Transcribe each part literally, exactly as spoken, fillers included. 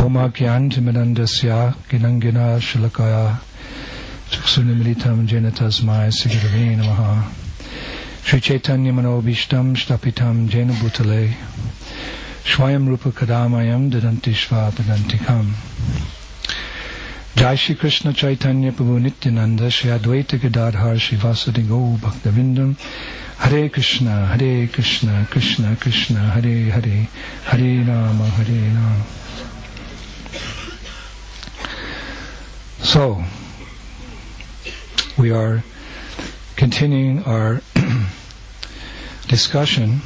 Oma Gyantimanandasya Ginangina Shilakaya Chaksunimilitam Janatasmai Sigurave Namaha Sri Chaitanya Manobishtam Shtapitam Jena Bhutale Shwayam Rupa Kadamayam Dadanti Shva Padantikam Jai Shri Krishna Chaitanya Prabhu Nityananda Shri Advaita Gadadhar Shri Vasudeva Go Bhaktivinoda Hare Krishna Hare Krishna Krishna Krishna Hare Hare Hare Rama Hare Rama. So we are continuing our discussion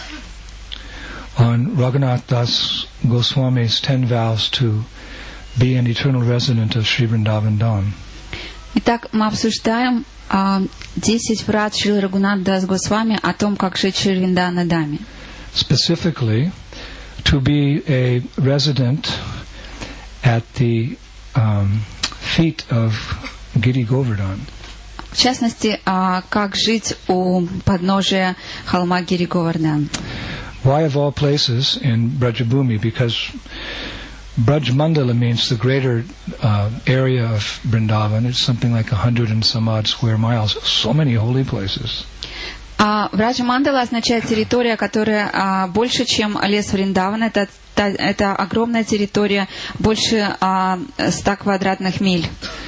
on Raghunath Das Goswami's ten vows to be an eternal resident of Sri Vrindavan Dham. Итак, мы обсуждаем десять врат Шрилы Рагунат Дас Госвами о том, как жить в Шри Вриндавана Dhаме. Specifically, to be a resident at the um, feet of Giri Govardhan. В частности, как жить у подножия холма Гири Говардхан. Why of all places in Brajabhumi? Because Braj Mandala means the greater uh, area of Vrindavan. It's something like a hundred and some odd square miles. So many holy places. А Браджа Мандала означает территория, которая а, больше, чем лес Вриндавана. Это, это, это огромная территория, больше а, ста квадратных миль.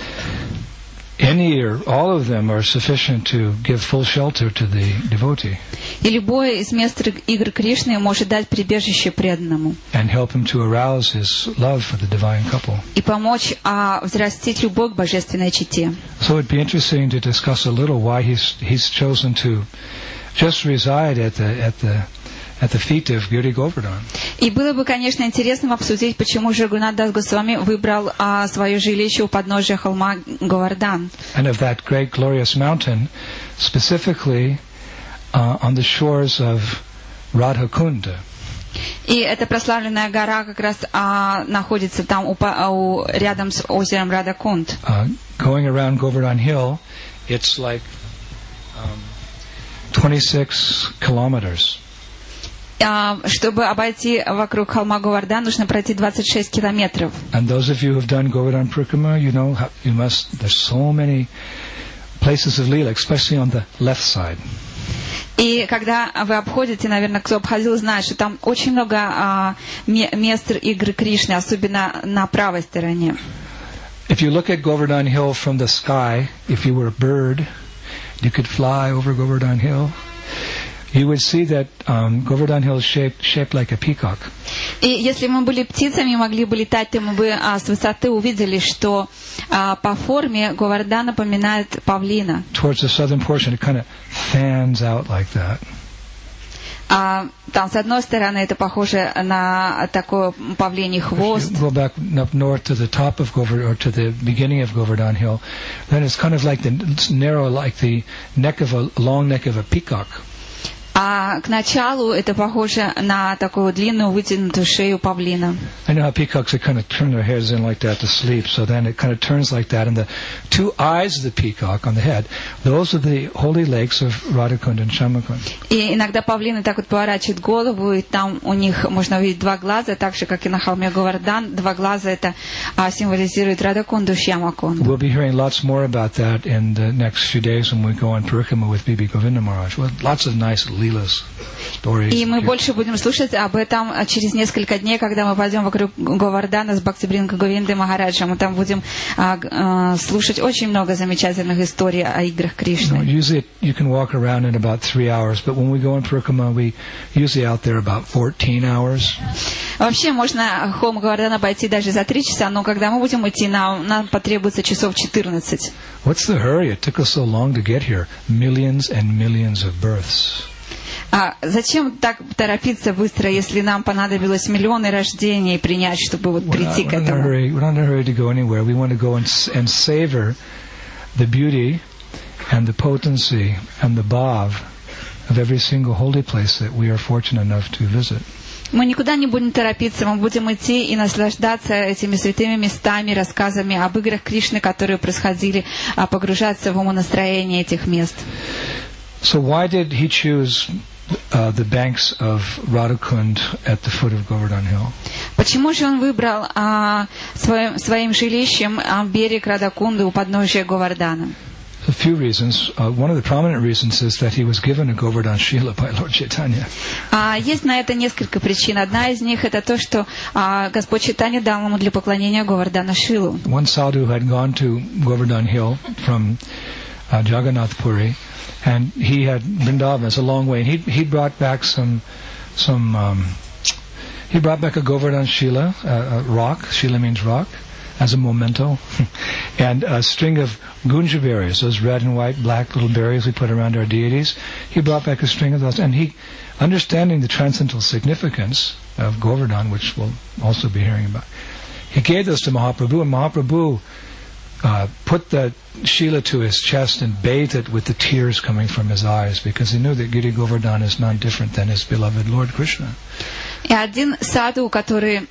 Any or all of them are sufficient to give full shelter to the devotee. И любое из мест игр Кришны может дать прибежище преданному. And help him to arouse his love for the divine couple. И помочь а, взрастить любовь к божественной чете. So it'd be interesting to discuss a little why he's he's chosen to just reside at the at the at the feet of Giri Govardhan. И было бы, конечно, интересно обсудить, почему же Рагунат Дас Госвами выбрал а, свое жилище у подножия холма Говардан. And of that great glorious mountain, specifically uh, on the shores of Radhakunda. И эта прославленная гора как раз а, находится там у, у, рядом с озером Радхакунд. Uh, going around Govardhan Hill, it's like um, twenty-six kilometers. Uh, чтобы обойти вокруг холма Говардан, нужно пройти двадцать шесть километров. And those of you who have done Govardhan Parikrama, you know how you must. There's so many places of Leela, especially on the left side. И когда вы обходите, наверное, кто обходил, знает, что там очень много uh, мест игры Кришны, особенно на правой стороне. If you look at Govardhan Hill from the sky, if you were a bird, you could fly over Govardhan Hill. You would see that um, Govardhan Hill is shaped, shaped like a peacock. И если мы были птицами, могли бы летать, то мы бы а, с высоты увидели, что а, по форме Говардан напоминает павлина. Towards the southern portion, it kind of fans out like that. А, там с одной стороны это похоже на такой павлиний хвост. If you go back up north to the top of Govardhan, or to the beginning of Govardhan Hill, then it's kind of like the it's narrow, like the neck of a long neck of a peacock. А к началу это похоже на такую длинную вытянутую шею павлина. I know how peacocks they kind of turn their heads in like that to sleep, so then it kind of turns like that, and the two eyes of the peacock on the head, those are the holy lakes of Radhakund and Shamakund. И иногда павлины так вот поворачивают голову, и там у них можно увидеть два глаза, так же как и на холме Говардан. Два глаза это а, символизирует Радхакунду и Шьямакунду. We'll be hearing lots more about that in the next few days when we go on Parikrama with Bibi Govinda Maharaj. Well, lots of nice И мы больше будем слушать об этом через несколько дней, когда мы пойдем вокруг Говардана с Бхактивинодом Говиндой Махараджем. Мы там будем а, а, слушать очень много замечательных историй о играх Кришны. Usually you can walk around in about three hours, but when we go on Parikrama, we usually out there about fourteen hours. Вообще можно холм Говардана обойти даже за три часа, но когда мы будем идти, нам, нам потребуется часов четырнадцать. What's the hurry? It took us so long to get here. Millions and millions of births. А зачем так торопиться быстро, если нам понадобилось миллионы рождений принять, чтобы вот прийти к этому? We're not in a hurry to go anywhere. We want to go and, and savor the beauty and the potency and the bhav of every single holy place that we are fortunate enough to visit. Мы никуда не будем торопиться, мы будем идти и наслаждаться этими святыми местами, рассказами об играх Кришны, которые происходили, погружаться в умонастроение этих мест. So why did he choose Uh, the banks of Radhakund at the foot of Govardhan Hill? Почему же он выбрал а, своим, своим жилищем а, берег Радакунды у подножия Говардана? A few reasons. Uh, one of the prominent reasons is that he was given a Govardhan Shila by Lord Chaitanya. А, есть на это несколько причин. Одна из них это то, что а, Господь Чайтанья дал ему для поклонения Говардана Шилу. One sadhu had gone to Govardhan Hill from uh, Jagannath Puri, and he had Vrindavan. It's a long way. He he brought back some some. Um, he brought back a Govardhan Shila, uh, a rock. Shila means rock, as a memento, and a string of gunja berries, those red and white, black little berries we put around our deities. He brought back a string of those, and he, understanding the transcendental significance of Govardhan, which we'll also be hearing about, he gave those to Mahaprabhu, and Mahaprabhu uh, put the Shila to his chest and bathed it with the tears coming from his eyes, because he knew that Giri Govardhan is none different than his beloved Lord Krishna. И один саду, который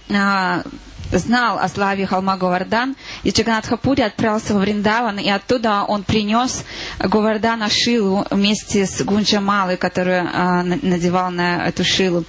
знал о славе холма Говардан, из Джаганнатха-Пури отправился во Вриндаван, и оттуда он принес Говардана Шилу вместе с Гунджамалой, которую а, надевал на эту Шилу.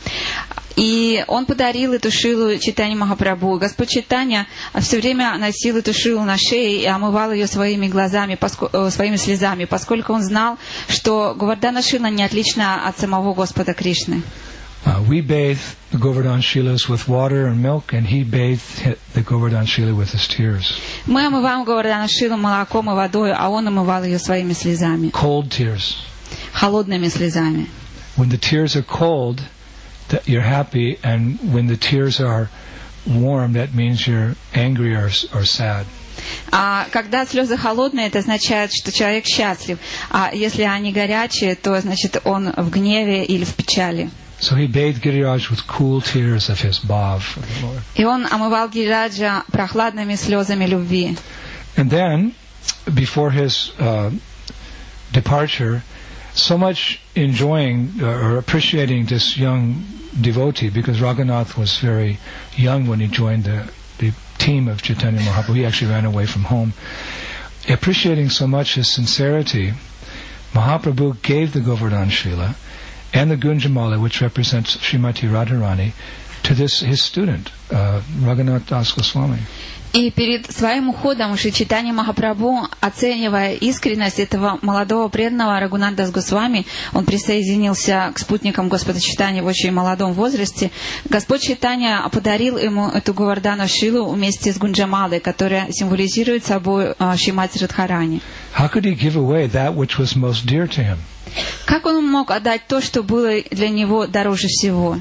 И он подарил эту Шилу Чайтанье Махапрабху. Господь Чайтанья все время носил эту Шилу на шее и омывал ее своими глазами, поско... своими слезами, поскольку он знал, что Говардана Шила не отлична от самого Господа Кришны. Uh, we bathe the Govardhan Shilas with water and milk, and he bathed the Govardhan Shila with his tears. Мы омываем Говардана Шилу молоком и водой, а он омывал ее своими слезами. Cold tears. Холодными слезами. When the tears are cold, that you're happy, and when the tears are warm, that means you're angry or, or sad. А когда слезы холодные, это означает, что человек счастлив. А если они горячие, то значит он в гневе или в печали. So he bathed Giriraj with cool tears of his bhav for the Lord. И он омывал Гирираджа прохладными слезами любви. And then, before his uh, departure, so much enjoying uh, or appreciating this young devotee, because Raghunath was very young when he joined the, the team of Chaitanya Mahaprabhu. He actually ran away from home. Appreciating so much his sincerity, Mahaprabhu gave the Govardhan Shila and the Gunjamala, which represents Srimati Radharani, to this his student, uh, Raghunath Das Goswami. И перед своим уходом Шри Чайтанья Махапрабху, оценивая искренность этого молодого преданного Рагунат Дас Госвами, он присоединился к спутникам Господа Чайтаньи в очень молодом возрасте. Господь Чайтанья подарил ему эту Говардану Шилу вместе с Гунджамалой, которая символизирует собой Шримати Радхарани. How could he give away that which was most dear to him? Как он мог отдать то, что было для него дороже всего?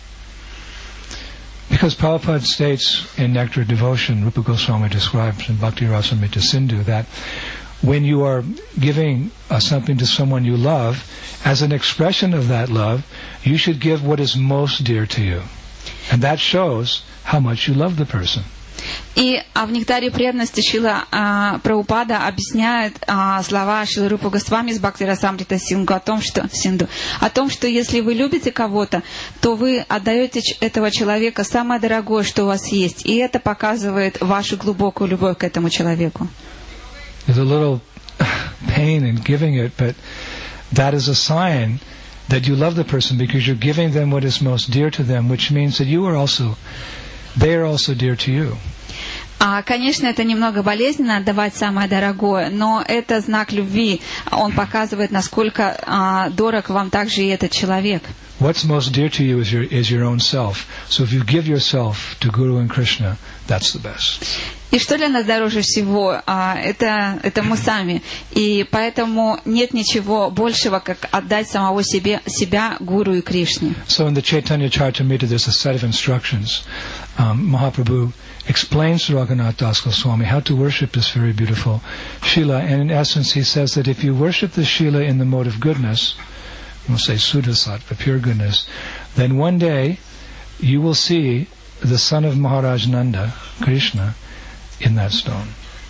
Because Prabhupada states in Nectar Devotion, Rupa Goswami describes in Bhakti Rasamrita Sindhu, that when you are giving uh, something to someone you love, as an expression of that love, you should give what is most dear to you. And that shows how much you love the person. И а в «Нектаре преданности» Шрила а, Прабхупада объясняет а, слова Шрилы Рупы Госвами из Бхакти Расамрита Синду о том, что, Синду, о том, что если вы любите кого-то, то вы отдаете этого человека самое дорогое, что у вас есть. И это показывает вашу глубокую любовь к этому человеку. There's a little pain in giving it, but that is a sign that you love the person because you're giving them what is most dear to them, which means that you are also, they are also dear to you. А, конечно, это немного болезненно отдавать самое дорогое, но это знак любви. Он показывает, насколько а, дорог вам также и этот человек. What's most dear to you is your is your own self. So if you give yourself to Guru and Krishna, that's the best. И что для нас дороже всего? А, это, это мы сами. И поэтому нет ничего большего, как отдать самого себе, себя Гуру и Кришне. So in the Chaitanya Charitamrita there's a set of instructions. Um, Mahaprabhu explains to Raghunath Das Goswami how to worship this very beautiful Shila. And in essence he says that if you worship the Shila in the mode of goodness, we'll say Suddhasattva, pure goodness, then one day you will see the son of Maharaj Nanda, Krishna, in that stone.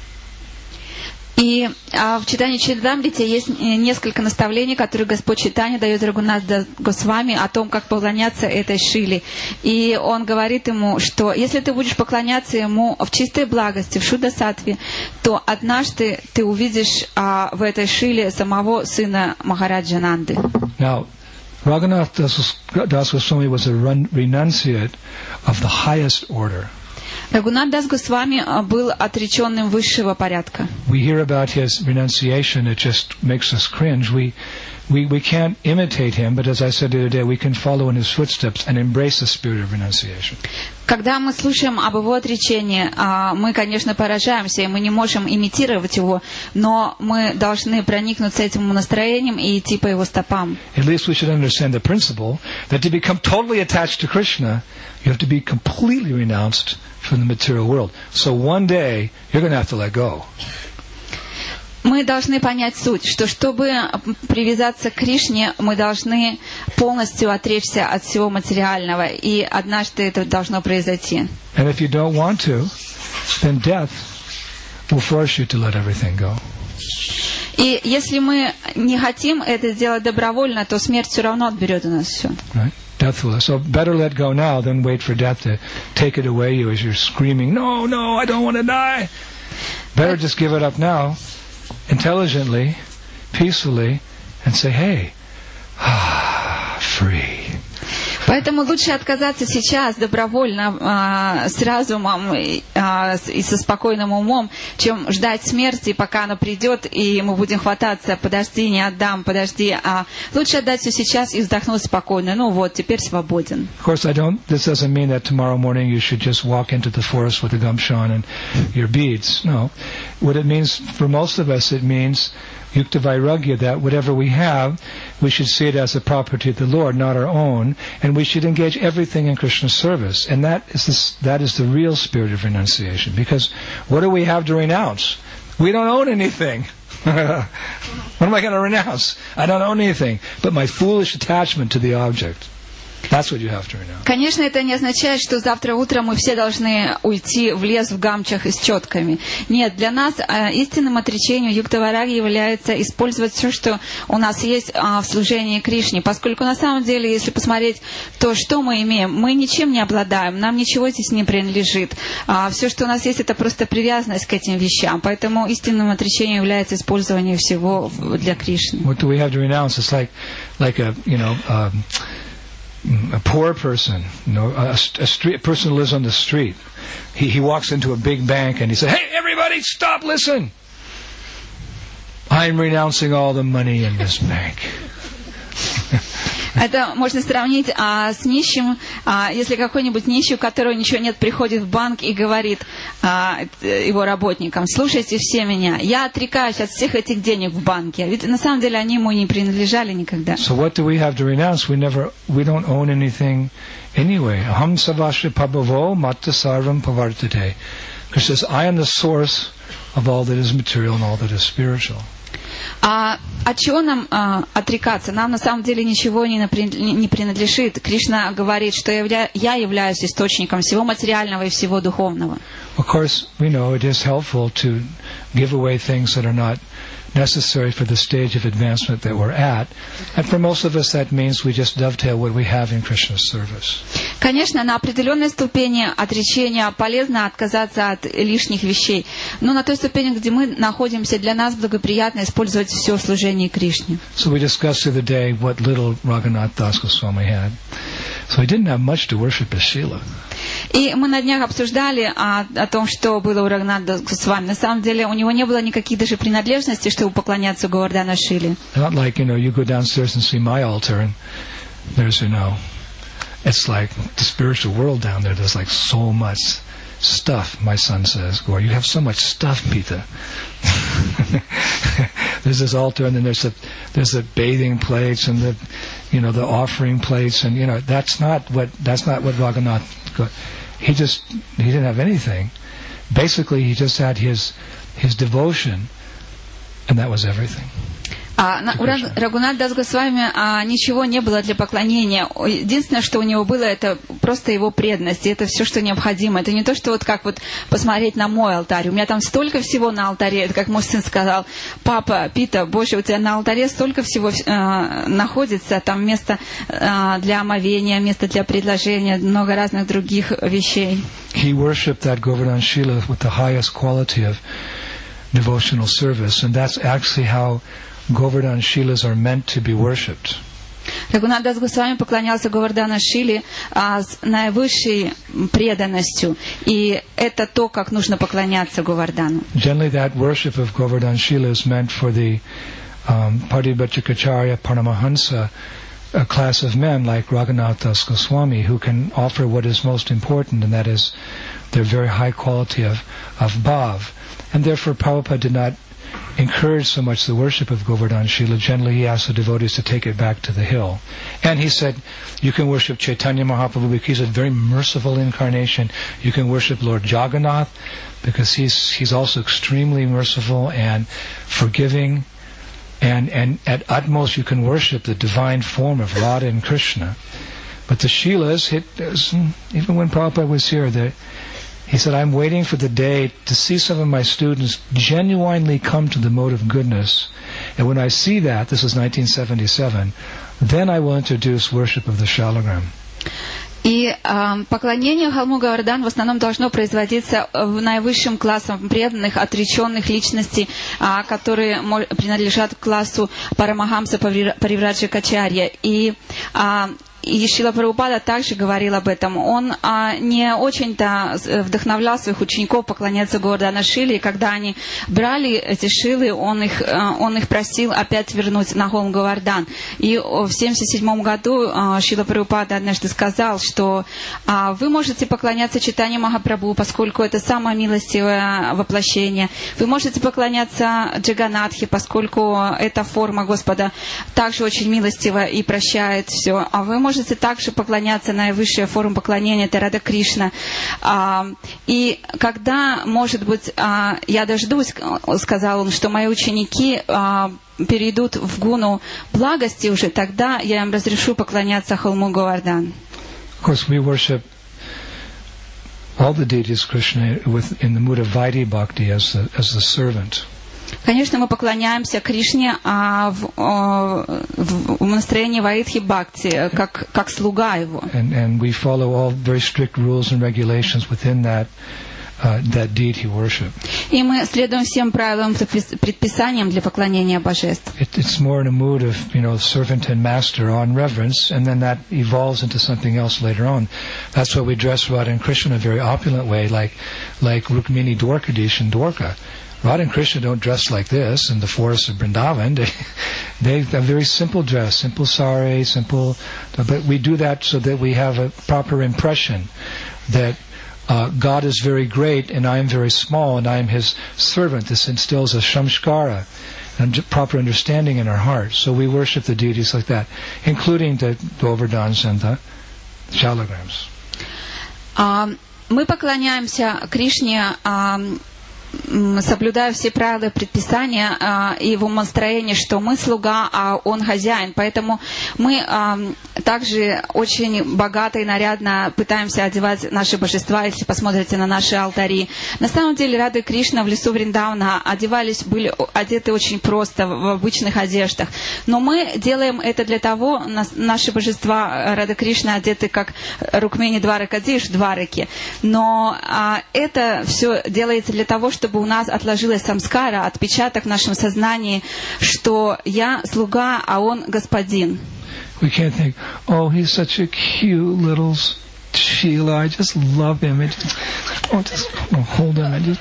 И а, в читании Чаритамрите есть несколько наставлений, которые Господь Чайтанья дает Рагунат Дас Госвами о том, как поклоняться этой Шиле. И он говорит ему, что если ты будешь поклоняться ему в чистой благости, в Шуддасаттве, то однажды ты увидишь а, в этой Шиле самого сына Махараджа Нанды. Now, Raghunath Das Goswami was a renunciate of the highest order. Рагунат Дас Госвами был отреченным высшего порядка. We hear about his renunciation, it just makes us cringe. We, we, we can't imitate him, but as I said the other day, we can follow in his footsteps and embrace the spirit of renunciation. Когда мы слушаем об его отречении, мы, конечно, поражаемся, и мы не можем имитировать его, но мы должны проникнуться этим настроением и идти по его стопам. At least we should understand the principle that to become totally attached to Krishna, you have to be completely renounced from the material world. So one day, you're going to have to let go. Мы должны понять суть, что чтобы привязаться к Кришне, мы должны полностью отречься от всего материального, и однажды это должно произойти. And if you don't want to, then death will force you to let everything go. И если мы не хотим это сделать добровольно, то смерть все равно отберет у нас все. Right? Death will. So better let go now than wait for death to take it away you as you're screaming, no, no, I don't want to die. Better just give it up now, intelligently, peacefully, and say, hey, ah, free. Поэтому лучше отказаться сейчас добровольно, с разумом и со спокойным умом, чем ждать смерти, пока она придет, и мы будем хвататься, подожди, не отдам, подожди. А лучше отдать все сейчас и вздохнуть спокойно. Ну вот, теперь свободен. Of course, I don't. This doesn't mean that tomorrow morning you should just walk into the forest with a gumshan and your beads. No. What it means for most of us, it means Yukta Vairagya, that whatever we have, we should see it as a property of the Lord, not our own, and we should engage everything in Krishna's service. And that is this, that is the real spirit of renunciation. Because what do we have to renounce? We don't own anything. What am I going to renounce? I don't own anything but my foolish attachment to the object. That's what you have to renounce. Конечно, это не означает, что завтра утром мы все должны уйти в лес в гамчах и с четками. Нет, для нас э, истинным отречением юкта-вайраги является использовать все, что у нас есть э, в служении Кришне. Поскольку на самом деле, если посмотреть то, что мы имеем, мы ничем не обладаем, нам ничего здесь не принадлежит. А все, что у нас есть, это просто привязанность к этим вещам. Поэтому истинным отречением является использование всего для Кришны. What do we have to renounce? It's like, like a, you know, um, a poor person, you know, a, a, street, a person who lives on the street. He, he walks into a big bank and he says, hey, everybody, stop, listen. I'm renouncing all the money in this bank. Это можно сравнить а, с нищим, а, если какой-нибудь нищий, у которого ничего нет, приходит в банк и говорит а, его работникам: слушайте все меня, я отрекаюсь от всех этих денег в банке. Ведь на самом деле они ему не принадлежали никогда. So what do we have to renounce? We never, we don't own anything anyway. Aham savashri pabhavo matta sarvam pavartate. Krishna says, I am the source of all that is material and all that is spiritual. А от чего нам а, отрекаться? Нам на самом деле ничего не, напри... не принадлежит. Кришна говорит, что я, я являюсь источником всего материального и всего духовного. Of course, we know it is helpful to give away things that are not necessary for the stage of advancement that we're at. And for most of us that means we just dovetail what we have in Krishna's service. Конечно, на определенной ступени отречения полезно отказаться от лишних вещей. Но на той ступени, где мы находимся, для нас благоприятно использовать все в служении Кришне. So we discussed the other day what little Raghunath Das Goswami had. So he didn't have much to worship his Srila. И мы на днях обсуждали о, о том, что было у Рагунатха Госвами. На самом деле у него не было никаких даже принадлежностей, чтобы поклоняться Говардхана Шиле. Not like, you know, you go downstairs and see my altar and there's, you know, it's like the spiritual world down there. There's like so much stuff, my son says. Gaur, you have so much stuff, Pita. There's this altar and then there's the, there's the bathing plates and the, you know, the offering plates, and, you know, that's not what, that's not what Raghunath, he just, he didn't have anything. Basically, he just had his, his devotion, and that was everything. А, на, у Рагунат Дас Госвами а, ничего не было для поклонения. Единственное, что у него было, это просто его преданность. И это все, что необходимо. Это не то, что вот как вот посмотреть на мой алтарь. У меня там столько всего на алтаре. Это как мой сын сказал: папа, Пита, Боже, у тебя на алтаре столько всего э, находится. Там место э, для омовения, место для предложения, много разных других вещей. He worshipped that Govardhan Shila with the highest quality of devotional service. And that's actually how Govardhan Shilas are meant to be worshipped. Рагунат Дас Госвами поклонялся Говардхана Шиле а, с наивысшей преданностью, и это то, как нужно поклоняться Говардхану. Generally, that worship of Govardhan Shila is meant for the um, Paribhajikacharya Paramahansa, a class of men like Raghunath Das Goswami, who can offer what is most important, and that is their very high quality of, of bhav. And therefore Prabhupada did not encourage so much the worship of Govardhan Shila. Generally he asked the devotees to take it back to the hill. And he said, you can worship Chaitanya Mahaprabhu because he's a very merciful incarnation. You can worship Lord Jagannath because he's he's also extremely merciful and forgiving. And, and at utmost you can worship the divine form of Radha and Krishna. But the Shilas, it, even when Prabhupada was here, the, he said, I'm waiting for the day to see some of my students genuinely come to the mode of goodness. And when I see that, this is nineteen seventy-seven, then I will introduce worship of the Shalagram. И э, поклонение холму Говардхан в основном должно производиться наивысшим классом преданных, отреченных личностей, э, которые мо- принадлежат к классу Парамахамса Паривраджакачарья. И э, И Шрила Прабхупада также говорил об этом. Он а, не очень-то вдохновлял своих учеников поклоняться Говардхана Шиле, и когда они брали эти шилы, он их, а, он их просил опять вернуть на холм Говардхан. И в семьдесят седьмом году а, Шрила Прабхупада однажды сказал, что а, вы можете поклоняться Чайтанья Махапрабху, поскольку это самое милостивое воплощение. Вы можете поклоняться Джаганатхе, поскольку эта форма Господа также очень милостива и прощает все. А вы можете Можете также поклоняться наивысшая форма поклонения, это Рада Кришна. А, и когда, может быть, а, я дождусь, сказал он, что мои ученики а, перейдут в гуну благости уже, тогда я им разрешу поклоняться холму Говардхан. Of course, we worship all the deities Krishna with, in the mood of Vaidhi Bhakti as the, as the servant. Конечно, мы поклоняемся Кришне а, в, а, в, в настроении Вайдхи Бхакти, как, как слуга его. And, and we follow all very strict rules and regulations within that, uh, that deity worship. И мы следуем всем правилам, предписаниям для поклонения божеств. It, it's more in a mood of, you know, servant and master on reverence, and then that evolves into something else later on. That's why we dress Radha and Krishna in a very opulent way, like, like Rukmini Dwarkadish and Dwarka. Radha and Krishna don't dress like this in the forests of Vrindavan. They, they have very simple dress, simple sari, simple. But we do that so that we have a proper impression that uh, God is very great and I am very small and I am His servant. This instills a samskara, a proper understanding in our hearts. So we worship the deities like that, including the Govardhans and the Shalagrams. Um, мы поклоняемся Кришне. Um, соблюдая все правила предписания а, и в умонастроении, что мы слуга, а он хозяин. Поэтому мы а, также очень богато и нарядно пытаемся одевать наши божества, если посмотрите на наши алтари. На самом деле Рада и Кришна в лесу Вриндавана одевались, были одеты очень просто, в обычных одеждах. Но мы делаем это для того, нас, наши божества Рада и Кришна одеты как Рукмини Дваракадиш, Двараки. Но а, это все делается для того, чтобы чтобы у нас отложилась самскара, отпечаток в нашем сознании, что я слуга, а он господин. We can't think, oh, he's such a cute little Sheila, I just love him. I just, oh, just oh, hold him, I just,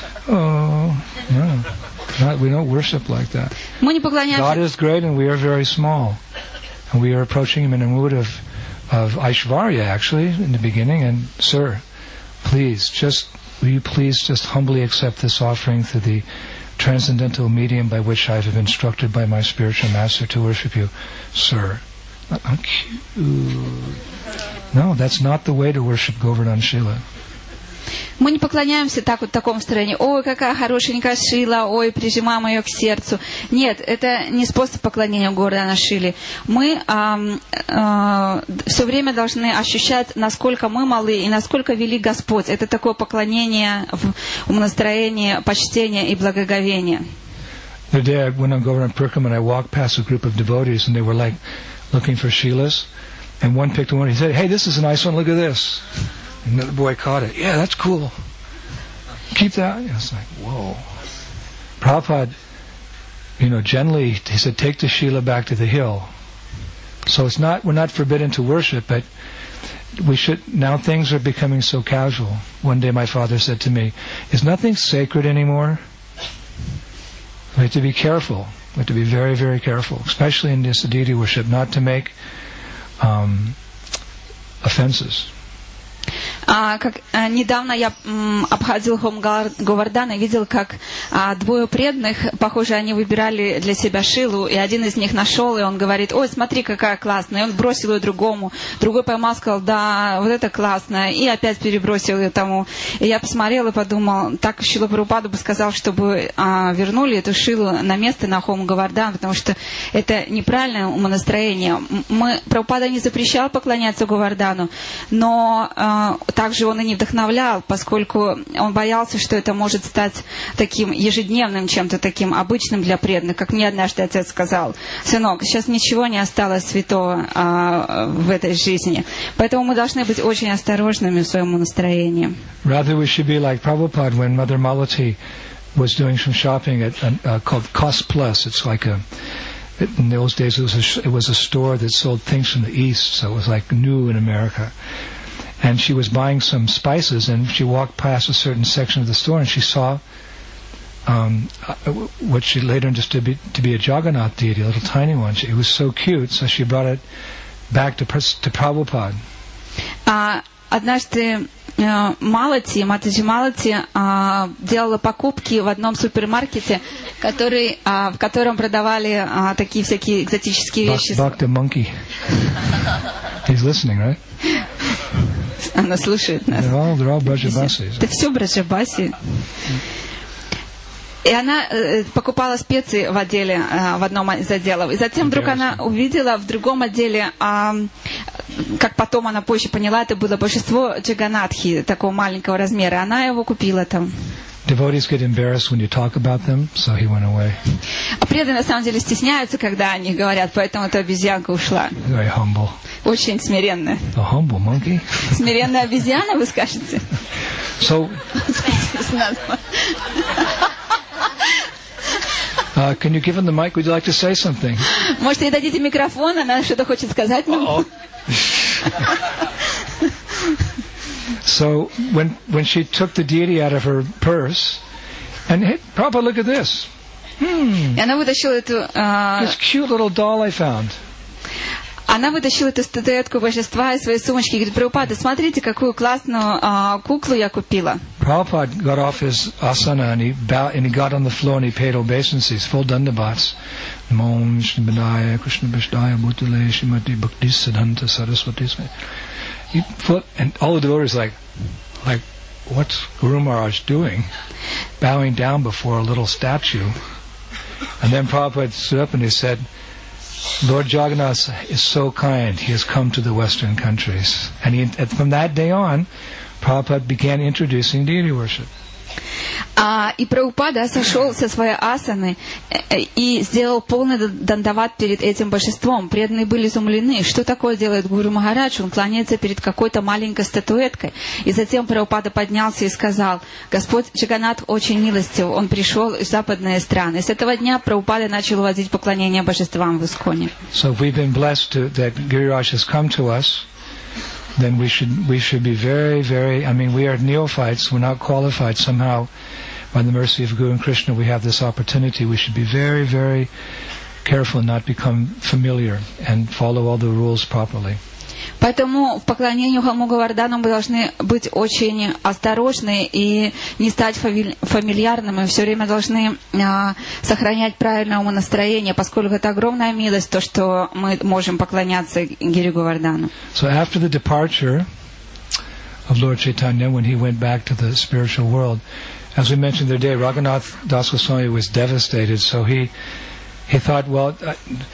oh, no. Not, we don't worship like that. Мы не поклоняемся. God is great and we are very small. And we are approaching him in a mood of, of Aishvarya, actually, in the beginning. And, sir, please, just will you please just humbly accept this offering through the transcendental medium by which I have been instructed by my spiritual master to worship you, sir? Not, not cute. No, that's not the way to worship Govardhan Shila. Мы не поклоняемся так вот в таком строении. Ой, какая хорошенькая Шила, ой, прижимаем ее к сердцу. Нет, это не способ поклонения Говардхана Шиле. Мы а, а, все время должны ощущать, насколько мы малы и насколько велик Господь. Это такое поклонение в умонастроении, почтения и благоговения. The day I went on Govardhan Parikrama and I walked past a group of devotees and they were like looking for Shilas. And one picked one. He said, hey, this is a nice one. Look at this. And the boy caught it. Yeah, that's cool. Keep that. And I was like, whoa. Prabhupada, you know, gently, he said, take the Shila back to the hill. So it's not, we're not forbidden to worship, but we should, now things are becoming so casual. One day my father said to me, is nothing sacred anymore? We have to be careful. We have to be very, very careful, especially in this deity worship, not to make um, offenses. А, как, а, недавно я м, обходил хом Говардана и видел, как а, двое преданных, похоже, они выбирали для себя шилу, и один из них нашел, и он говорит, ой, смотри, какая классная, и он бросил ее другому, другой поймал, сказал, да, вот это классно, и опять перебросил ее тому. И я посмотрел и подумал, так Шрила Прабхупада бы сказал, чтобы а, вернули эту шилу на место на хом Говардан, потому что это неправильное умонастроение. Мы, Прабхупада не запрещал поклоняться Говардану, но а, также он и не вдохновлял, поскольку он боялся, что это может стать таким ежедневным, чем-то таким обычным для преданных. Как мне однажды отец сказал, сынок, сейчас ничего не осталось святого а, в этой жизни. Поэтому мы должны быть очень осторожными в своем настроении. Rather we should be like Prabhupada when Mother Malati was doing some shopping at uh, called Cost Plus. It's like a, in those days it was a, it was a store that sold things from the East, so it was like new in America. And she was buying some spices, and she walked past a certain section of the store, and she saw um, what she later understood to be, to be a Jagannath deity, a little tiny one. It was so cute, so she brought it back to, to Prabhupada. Uh, однажды uh, Малати, Матаджи Малати uh, делала покупки в одном супермаркете, который, uh, в котором продавали uh, такие всякие экзотические вещи. Buck the monkey. He's listening, right? Она слушает нас. They're all, they're all Brajabasi. Это все Браджабаси. И она э, покупала специи в отделе, э, в одном из отделов. И затем вдруг она увидела в другом отделе, э, как потом она позже поняла, это было божество Джаганатхи, такого маленького размера. Она его купила там. Devotees get embarrassed when you talk about them, so he went away. А преданные на самом деле стесняются, когда о них говорят, поэтому эта обезьянка ушла. Very humble. Очень смиренная. A humble monkey. Смиренная обезьяна, вы скажете? So. Uh, can you give him the mic? Would you like to say something? Может, ей дадите микрофон, она что-то хочет сказать мне? So when when she took the deity out of her purse, and hey, Prabhupada, look at this. Hmm. И она вытащила эту. Uh, this cute little doll I found. Она вытащила эту статуэтку божества из своей сумочки и говорит, Прабхупада, смотрите, какую классную uh, куклу я купила. Prabhupada got off his asana and he bowed, and he got on the floor and he paid obeisances, full dandabats. Namo Vishnu Padaya, Krishna Vishnaya, Bhutale, Shrimati Bhakti Siddhanta Saraswati. He put, and all the devotees like, like, what's Guru Maharaj doing? Bowing down before a little statue. And then Prabhupada stood up and he said, Lord Jagannath is so kind, he has come to the Western countries. And, he, and from that day on, Prabhupada began introducing deity worship. А, и Прабхупада сошел со своей асаны и сделал полный дандават перед этим божеством. Преданные были изумлены, что такое делает Гуру Махарадж, он кланяется перед какой-то маленькой статуэткой. И затем Прабхупада поднялся и сказал, Господь Джаганнат очень милостив, он пришел из западной страны. И с этого дня Прабхупада начал возить поклонение божествам в Исконе. So if we've been blessed to, that Giriraj has come to us, then we should we should be very, very, I mean, we are neophytes, we're not qualified somehow. By the mercy of Guru and Krishna, we have this opportunity. We should be very, very careful and not become familiar and follow all the rules properly. Поэтому в поклонении Холму Говардану мы должны быть очень осторожны и не стать фамильярными. Все время должны а, сохранять правильное умонастроение, поскольку это огромная милость, то, что мы можем поклоняться Гири Говардану. So after the departure of Lord Chaitanya, when he went back to the spiritual world, as we mentioned the other day, Raghunath Das Goswami was devastated, so he he thought, well, uh,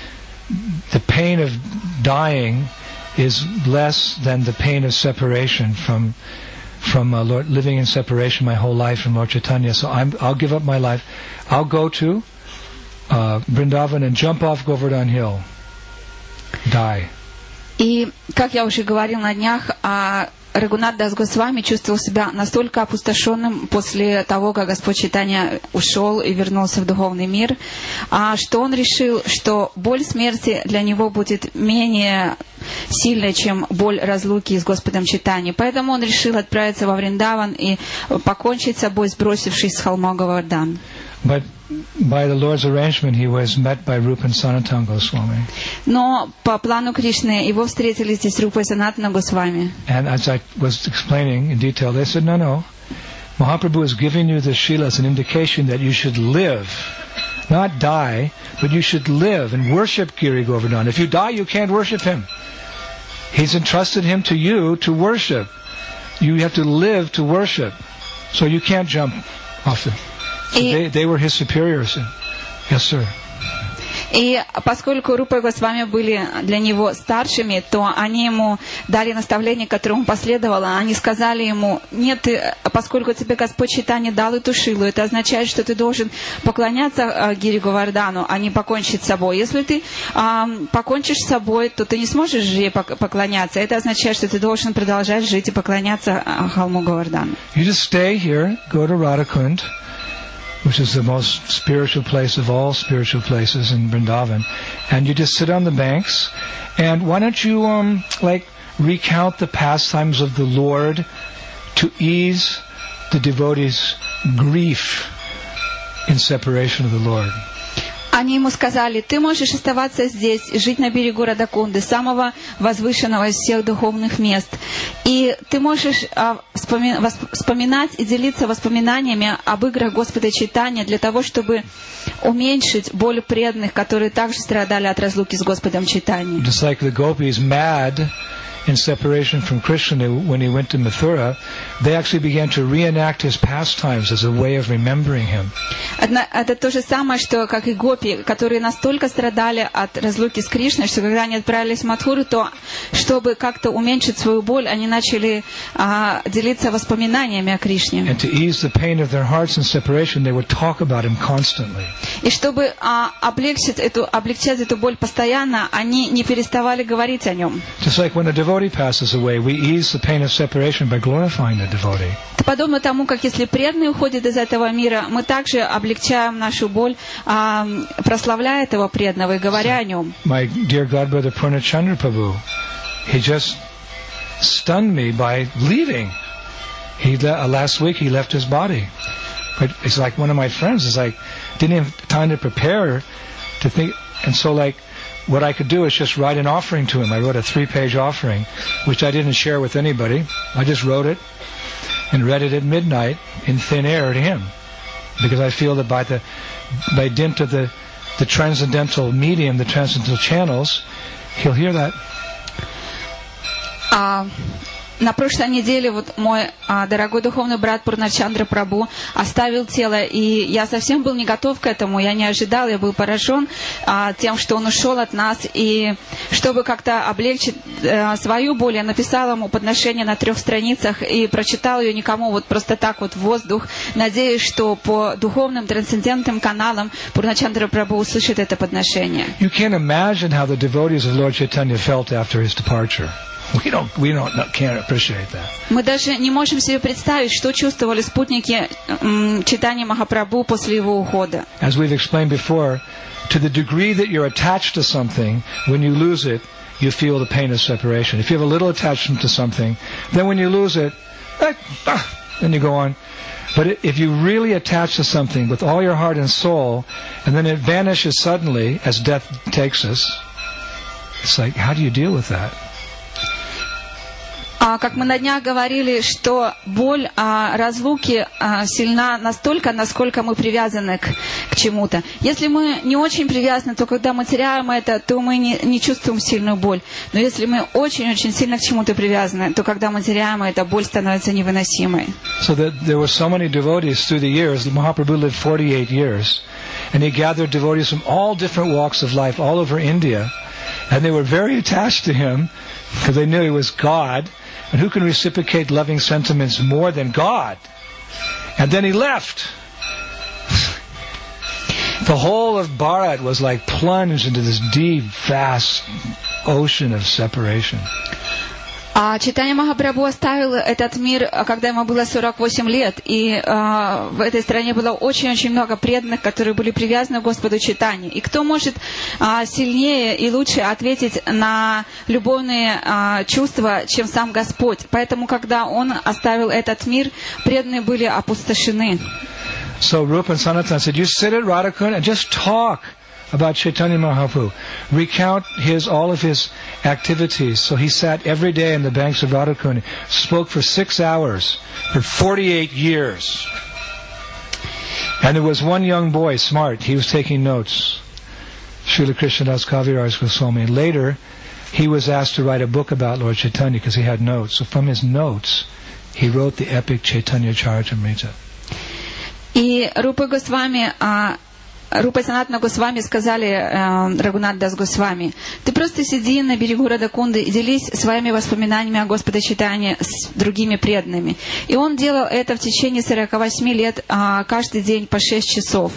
the pain of dying is less than the pain of separation from from uh, Lord, living in separation my whole life from Lord Chaitanya. So I'm, I'll give up my life. I'll go to uh, Vrindavan and jump off Govardhan Hill, die. И, как я уже говорил на днях, а Рагунат Дас Госвами чувствовал себя настолько опустошенным после того, как Господь Чайтанья ушел и вернулся в духовный мир, что он решил, что боль смерти для него будет менее сильной, чем боль разлуки с Господом Чайтаньей. Поэтому он решил отправиться во Вриндаван и покончить с собой, сбросившись с холма Говардан. But by the Lord's arrangement, he was met by Rupa and Sanatana Goswami. Но по плану Кришны его встретили здесь Рупа и Санатана Госвами. And as I was explaining in detail, they said, no, no, Mahaprabhu is giving you the Srila as an indication that you should live, not die, but you should live and worship Giri Govardhan. If you die, you can't worship him. He's entrusted him to you to worship. You have to live to worship. So you can't jump off the... So they, they were his superiors. Yes, sir. И поскольку Рупа и Госвами были для него старшими, то они ему дали наставление, которому последовало. Они сказали ему: нет, ты, поскольку тебе Господь Чайтанья дал эту шилу, это означает, что ты должен поклоняться э, Гири Говардану, а не покончить с собой. Если ты э, покончишь с собой, то ты не сможешь же ей поклоняться. Это означает, что ты должен продолжать жить и поклоняться э, холму Говардану. You just stay here, go to Radhakund, which is the most spiritual place of all spiritual places in Vrindavan, and you just sit on the banks, and why don't you um like recount the pastimes of the Lord to ease the devotees' grief in separation of the Lord. Они ему сказали: ты можешь оставаться здесь, жить на берегу Радакунды, самого возвышенного из всех духовных мест. И ты можешь а, вспоми, вспоминать и делиться воспоминаниями об играх Господа Чайтаньи для того, чтобы уменьшить боль преданных, которые также страдали от разлуки с Господом Чайтаньей. Just like the gopis mad in separation from Krishna when he went to Mathura, they actually began to reenact his pastimes as a way of remembering him. Это то же самое, что как и гопи, которые настолько страдали от разлуки с Кришной, что когда они отправились в Мадхуру, то чтобы как-то уменьшить свою боль, они начали а, делиться воспоминаниями о Кришне. And to ease the pain of their hearts in separation, they would talk about him constantly. И чтобы а, облегчить эту, облегчать эту боль постоянно, они не переставали говорить о нем. Just like when a devotee passes away, we ease the pain of separation by glorifying the devotee. Подобно тому, как если преданный уходит из этого мира, мы также облегчаем нашу боль, а, прославляя этого преданного и говоря о нем. My dear godbrother Purnachandra Prabhu, he just stunned me by leaving. He uh, last week he left his body. But it's like one of my friends is like didn't have time to prepare to think, and so like what I could do is just write an offering to him. I wrote a three-page offering, which I didn't share with anybody. I just wrote it and read it at midnight in thin air to him, because I feel that by the by dint of the the transcendental medium, the transcendental channels, he'll hear that. Uh, На прошлой неделе вот мой а, дорогой духовный брат Пурначандра Прабху оставил тело, и я совсем был не готов к этому, я не ожидал, я был поражен а, тем, что он ушел от нас, и чтобы как-то облегчить а, свою боль, я написал ему подношение на трех страницах и прочитал ее никому вот просто так вот в воздух, надеясь, что по духовным трансцендентным каналам Пурначандра Прабху услышит это подношение. You can't imagine how the devotees of Lord Chaitanya felt after his departure. We don't, we don't, can't appreciate that. Мы даже не можем себе представить, что чувствовали спутники м, Чайтаньи Махапрабху после его ухода. As we've explained before, to the degree that you're attached to something, when you lose it, you feel the pain of separation. If you have a little attachment to something, then when you lose it, eh, ah, then you go on. But if you really attach to something with all your heart and soul, and then it vanishes suddenly as death takes us, it's like, how do you deal with that? А, как мы на днях говорили, что боль а, разлуки а, сильна настолько, насколько мы привязаны к, к чему-то. Если мы не очень привязаны, то когда мы теряем это, то мы не, не чувствуем сильную боль. Но если мы очень-очень сильно к чему-то привязаны, то когда мы теряем это, боль становится невыносимой. So that there were so many devotees through the years. Mahaprabhu lived forty-eight years, and he gathered devotees from all different walks of life all over India, and they were very attached to him because they knew he was God. And who can reciprocate loving sentiments more than God? And then he left. The whole of Bharat was like plunged into this deep, vast ocean of separation. А Чайтанья Махапрабху оставил этот мир, когда ему было сорок восемь лет, и э, в этой стране было очень-очень много преданных, которые были привязаны к Господу Чайтанье. И кто может э, сильнее и лучше ответить на любовные э, чувства, чем сам Господь? Поэтому, когда он оставил этот мир, преданные были опустошены. So Rupa and Sanatana said, you sit at Radhakund and just talk about Chaitanya Mahaprabhu. Recount his all of his activities. So he sat every day in the banks of Radhakund, spoke for six hours for forty-eight years. And there was one young boy, smart, he was taking notes. Srila Krishnadas Kaviraj Goswami. And later, he was asked to write a book about Lord Chaitanya because he had notes. So from his notes, he wrote the epic Chaitanya Charitamrita. И Рупа Госвами, Рупа и Санатана Госвами сказали э, Рагунат Дас Госвами: ты просто сиди на берегу Радакунды и делись своими воспоминаниями о Господе Чайтанье с другими преданными. И он делал это в течение сорока восьми лет, э, каждый день по шесть часов.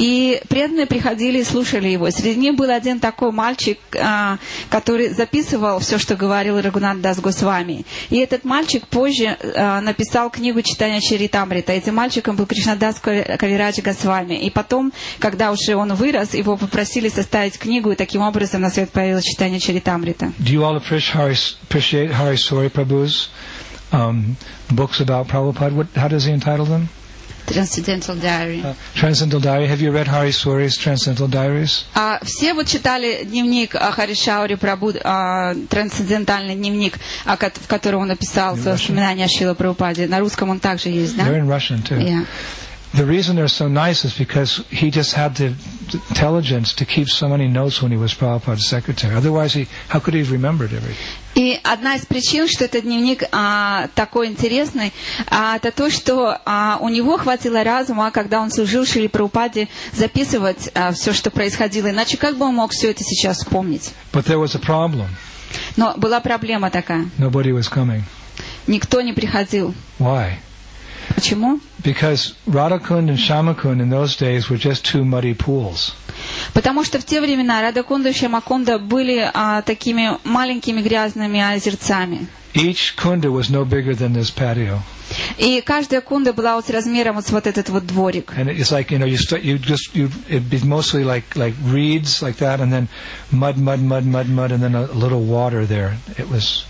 И преданные приходили и слушали его. Среди них был один такой мальчик, э, который записывал все, что говорил Рагунат Дас Госвами. И этот мальчик позже э, написал книгу Чайтанья Чаритамрита. Этим мальчиком был Кришнадас Кавирадж Госвами. И потом, когда Когда уже он вырос, его попросили составить книгу, и таким образом на свет появилось Чайтанья Чаритамрита. Do you all appreciate Hari Suri Prabhu's um, books about Prabhupada? What, how does he entitle them? Transcendental Diary. Uh, Transcendental Diary. Have you read Hari Suri's Transcendental Diaries? А, все вот читали дневник Хари Шаури Прабhu, а, трансцендентальный дневник, а, в котором он написал свои воспоминания о Шрила Прабхупаде. На русском он также есть, да? They're in Russian too. Yeah. The reason they're so nice is because he just had the intelligence to keep so many notes when he was Prabhupada's secretary. Otherwise, he, how could he have remembered everything? И одна из причин, что этот дневник а, такой интересный, а, это то, что а, у него хватило разума, когда он служил Шриле Прабхупаде, записывать а, все, что происходило. Иначе как бы он мог все это сейчас вспомнить? But there was a problem. Но была проблема такая. Nobody was coming. Никто не приходил. Why? Почему? Because Radhakund and Shyamakund in those days were just two muddy pools. Потому что в те времена Радакунда и Шьямакунда были а, такими маленькими грязными озерцами. Each kunda was no bigger than this patio. И каждая кунда была вот с размером вот с вот этот вот дворик. And it's like, you know, you start, you just, you, it'd be mostly like, like reeds like that, and then mud, mud, mud, mud, mud, and then a little water there. It was,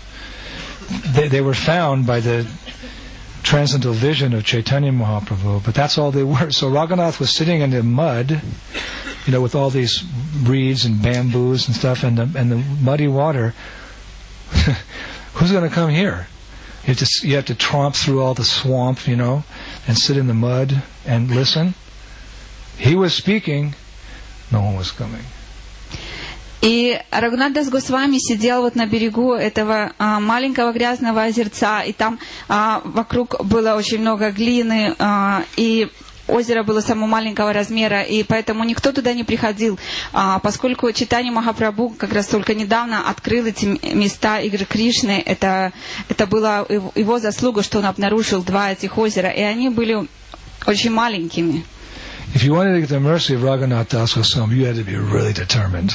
they, they were found by the transcendental vision of Chaitanya Mahaprabhu, but that's all they were. So Raghunath was sitting in the mud, you know, with all these reeds and bamboos and stuff, and the, and the muddy water. Who's going to come here? You have to, you have to tromp through all the swamp, you know, and sit in the mud and listen. He was speaking, no one was coming. И Рагунат Дас Госвами сидел вот на берегу этого а, маленького грязного озерца, и там а, вокруг было очень много глины, а, и озеро было самого маленького размера, и поэтому никто туда не приходил, а, поскольку Чайтанья Махапрабху как раз только недавно открыл эти места игры Кришны. Это, это была его заслуга, что он обнаружил два этих озера, и они были очень маленькими. If you wanted to get the mercy of Raghunath Das Goswami, you had to be really determined.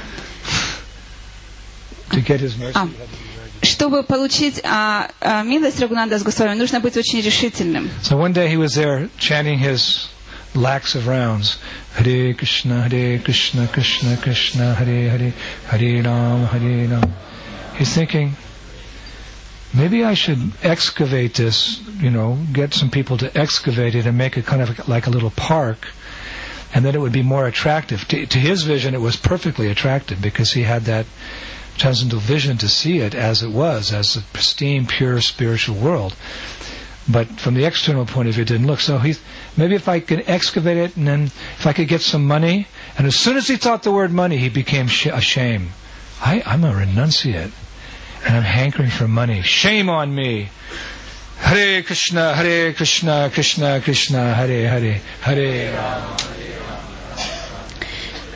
To get his mercy, а, чтобы получить а, а, милость Рагунат Дас Госвами, нужно быть очень решительным. So one day he was there chanting his lakhs of rounds. Hare Krishna, Hare Krishna, Krishna Krishna, Hare Hare, Hare Ram, Hare Ram. He's thinking, maybe I should excavate this, you know, get some people to excavate it and make it kind of like a little park, and then it would be more attractive. To, to his vision, it was perfectly attractive because he had that transcendental vision to see it as it was, as a pristine, pure spiritual world. But from the external point of view, it didn't look. So he, maybe if I could excavate it, and then if I could get some money, and as soon as he thought the word money, he became sh- ashamed. I, I'm a renunciate, and I'm hankering for money. Shame on me. Hare Krishna, Hare Krishna, Krishna Krishna, Hare Hare, Hare Rama.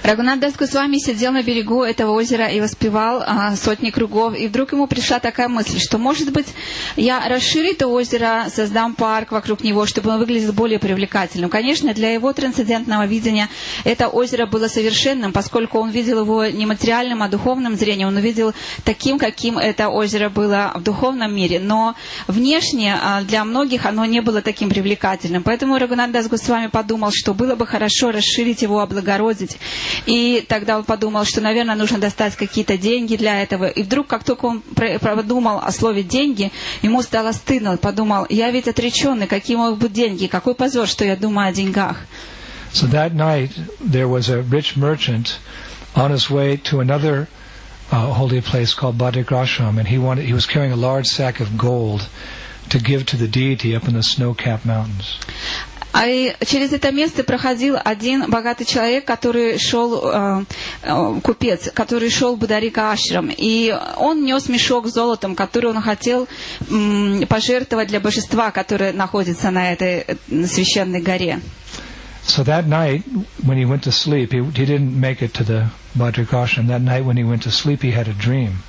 Рагунат Дас Госвами сидел на берегу этого озера и воспевал а, сотни кругов. И вдруг ему пришла такая мысль, что, может быть, я расширю это озеро, создам парк вокруг него, чтобы он выглядел более привлекательным. Конечно, для его трансцендентного видения это озеро было совершенным, поскольку он видел его не материальным, а духовным зрением. Он увидел таким, каким это озеро было в духовном мире. Но внешне а, для многих оно не было таким привлекательным. Поэтому Рагунат Дас Госвами подумал, что было бы хорошо расширить его, облагородить. И тогда он подумал, что, наверное, нужно достать какие-то деньги для этого. И вдруг, как только он подумал о слове «деньги», ему стало стыдно. Он подумал, я ведь отреченный, какие могут быть деньги? Какой позор, что я думаю о деньгах. So that night there was a rich merchant on his way to another uh, holy place called Bhadragrasham, and he wanted he was carrying a large sack of gold to give to the deity up in the snow-capped mountains. А через это место проходил один богатый человек, который шел, э, э, купец, который шел в Бадарика Ашрам. И он нес мешок с золотом, который он хотел м, пожертвовать для божества, которое находится на этой священной горе. So that night, when he went to sleep, he, he didn't make it to the Bhadraka Ashram. That night when he went to sleep, he had a dream.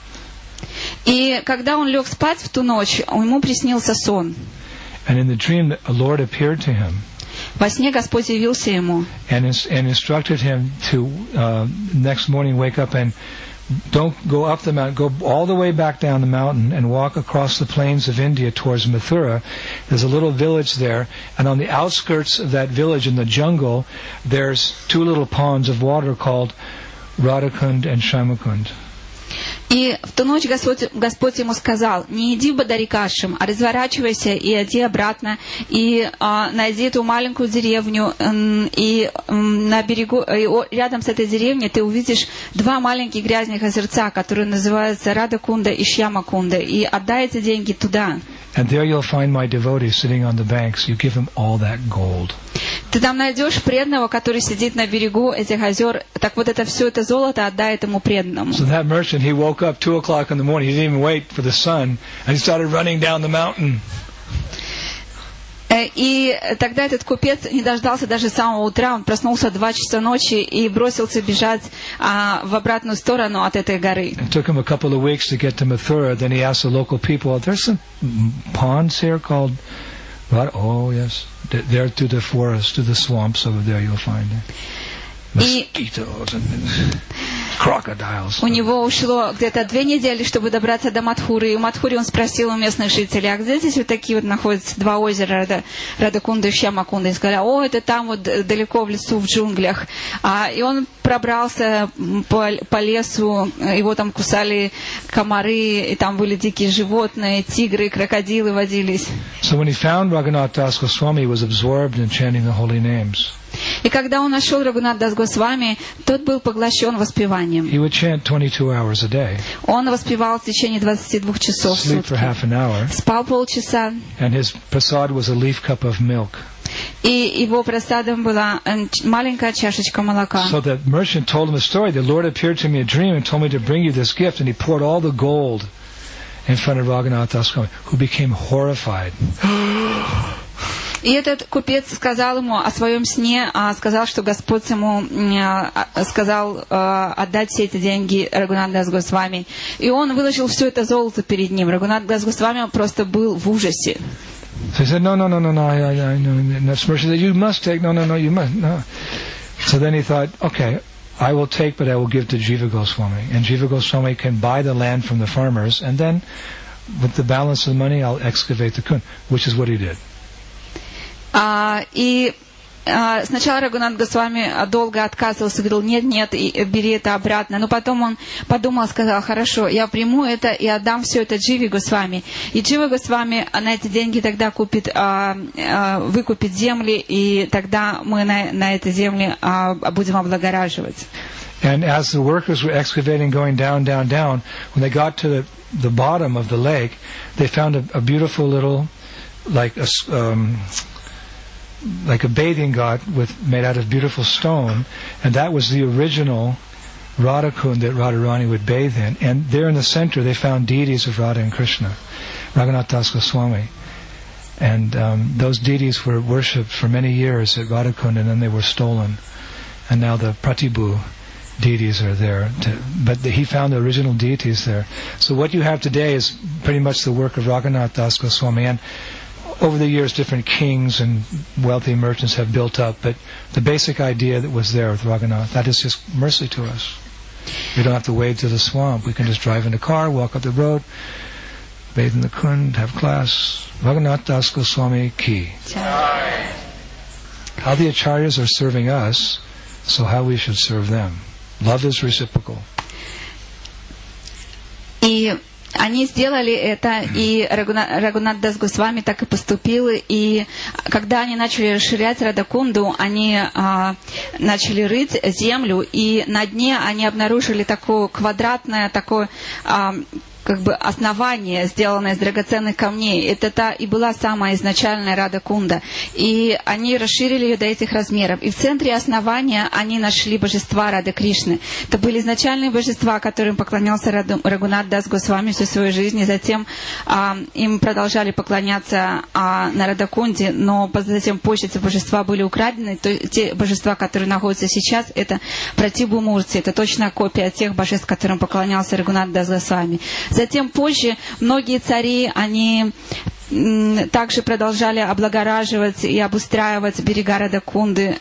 И когда он лег спать в ту ночь, ему приснился сон. And in the dream, the Lord appeared to him. Во сне Господь явился ему. And, and instructed him to uh, next morning wake up and don't go up the mountain, go all the way back down the mountain and walk across the plains of India towards Mathura. There's a little village there, and on the outskirts of that village in the jungle, there's two little ponds of water called Radhakund and Shamakund. И в ту ночь Господь, Господь ему сказал, не иди в Бадарикашем, а разворачивайся и иди обратно, и а, найди эту маленькую деревню, и на берегу, и рядом с этой деревней ты увидишь два маленьких грязных озерца, которые называются Радакунда и Шьямакунда, и отдай эти деньги туда. And there you'll find my devotee sitting on the banks. You give him all that gold. Ты там найдешь преданного, который сидит на берегу этих озер. Так вот это все это золото отдай этому преданному. So that merchant, he woke up two o'clock in the morning. He didn't even wait for the sun, and he started running down the mountain. И тогда этот купец не дождался даже самого утра. Он проснулся в два часа ночи и бросился бежать а, в обратную сторону от этой горы. It took him a couple of weeks to get to Mathura. Then he asked the local people, "There's some ponds here called." Oh yes, they're through the forest, through the swamps over there. You'll find it. Mosquitoes and crocodiles. У него ушло где-то две недели, чтобы добраться до Мадхуры. И у Мадхури он спросил у местных жителей, а где здесь вот такие вот находятся два озера, Радакунда и Шьямакунда? И сказали, о, это там вот далеко в лесу, в джунглях. А, и он пробрался по, по лесу, его там кусали комары, и там были дикие животные, тигры, крокодилы водились. So when he found Raghunath Das Goswami, he was absorbed in chanting the holy names. И когда он нашел Рагунат Дас Госвами, тот был поглощен воспеванием. He would chant twenty-two hours a day. Он воспевал в течение двадцати двух часов в Sleep for half an hour. Спал полчаса. And his prasad was a leaf cup of milk. И его просадом была маленькая чашечка молока. So the merchant told him a story. The Lord appeared to me in a dream and told me to bring you this gift, and he poured all the gold in front of Raghunath Das Goswami, who became horrified. И этот купец сказал ему о своем сне, сказал, что Господь ему сказал отдать все эти деньги Рагунат Дас Госвами. И он выложил все это золото перед ним. Рагунат Дас Госвами просто был в ужасе. So he said, no, no, no, no, no, I, I, I know. And that's mercy. He said, you must take. No, no, no, you must. No. So then he thought, okay, I will take, but I will give to Jiva Goswami. And Jiva Goswami can buy the land from the farmers, and then with the balance of the money, I'll excavate the kund, which is what he did. А, и а, сначала Рагунат Госвами долго отказывался, говорил, нет, нет, и, бери это обратно. Но потом он подумал, сказал, хорошо, я приму это и отдам все это Дживе Госвами. И Джива Госвами на эти деньги тогда купит, а, а, выкупит земли, и тогда мы на, на этой земле а, будем облагораживать. And as the workers were excavating, going down, down, down, when they got to the, the bottom of the lake, they found a, a beautiful little, like a... Um, like a bathing ghat with made out of beautiful stone, and that was the original Radhakund that Radharani would bathe in. And there in the center they found deities of Radha and Krishna, Raghunath Das Goswami. And um, those deities were worshipped for many years at Radhakund, and then they were stolen. And now the Pratibhu deities are there, to, but the, he found the original deities there. So what you have today is pretty much the work of Raghunath Das Goswami, and over the years different kings and wealthy merchants have built up, but the basic idea that was there with Raghunath, that is just mercy to us. We don't have to wade through the swamp. We can just drive in a car, walk up the road, bathe in the Kund, have class. Raghunath Das Goswami Ki. How the acharyas are serving us, so how we should serve them. Love is reciprocal. И они сделали это, и Рагунат Дас Госвами так и поступил. И когда они начали расширять Радакунду, они а, начали рыть землю, и на дне они обнаружили такое квадратное, такое а, как бы основание, сделанное из драгоценных камней. Это та и была самая изначальная Радакунда. И они расширили ее до этих размеров. И в центре основания они нашли божества Рады Кришны. Это были изначальные божества, которым поклонялся Рагунат Дас Госвами всю свою жизнь. И затем а, им продолжали поклоняться а, на Радакунде, но затем позже эти божества были украдены. То, те божества, которые находятся сейчас, это Пратибху Мурти. Это точная копия тех божеств, которым поклонялся Рагунат Дас Госвами. Затем позже многие цари, они также продолжали облагораживать и обустраивать берега Радакунды.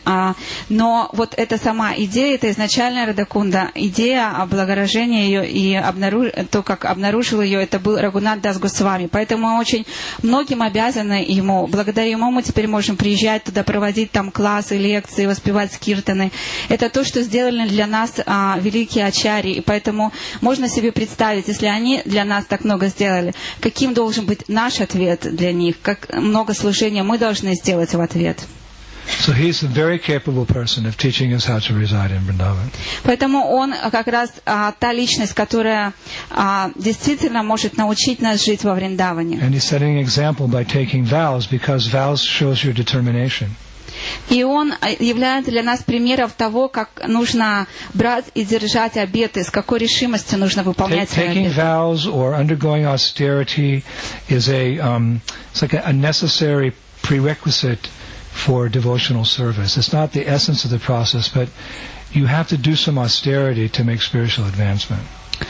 Но вот эта сама идея, это изначальная Радакунда, идея облагоражения ее и обнаруж... то, как обнаружил ее, это был Рагунат Дас Госвами. Поэтому мы очень многим обязаны ему. Благодаря ему мы теперь можем приезжать туда, проводить там классы, лекции, воспевать скиртаны. Это то, что сделали для нас а, великие ачарьи. И поэтому можно себе представить, если они для нас так много сделали, каким должен быть наш ответ для них, как много служения мы должны сделать в ответ. So he's a very capable person of teaching us how to reside in Vrindavan. Поэтому он как раз а, та личность, которая а, действительно может научить нас жить во Вриндаване. And he's setting an example by taking vows, because vows shows your determination. И он является для нас примером того, как нужно брать и держать обеты, с какой решимостью нужно выполнять свои обеты. Taking vows or undergoing austerity is a um, it's like a, a necessary prerequisite for devotional service. It's not the essence of the process, but you have to do some austerity to make spiritual advancement.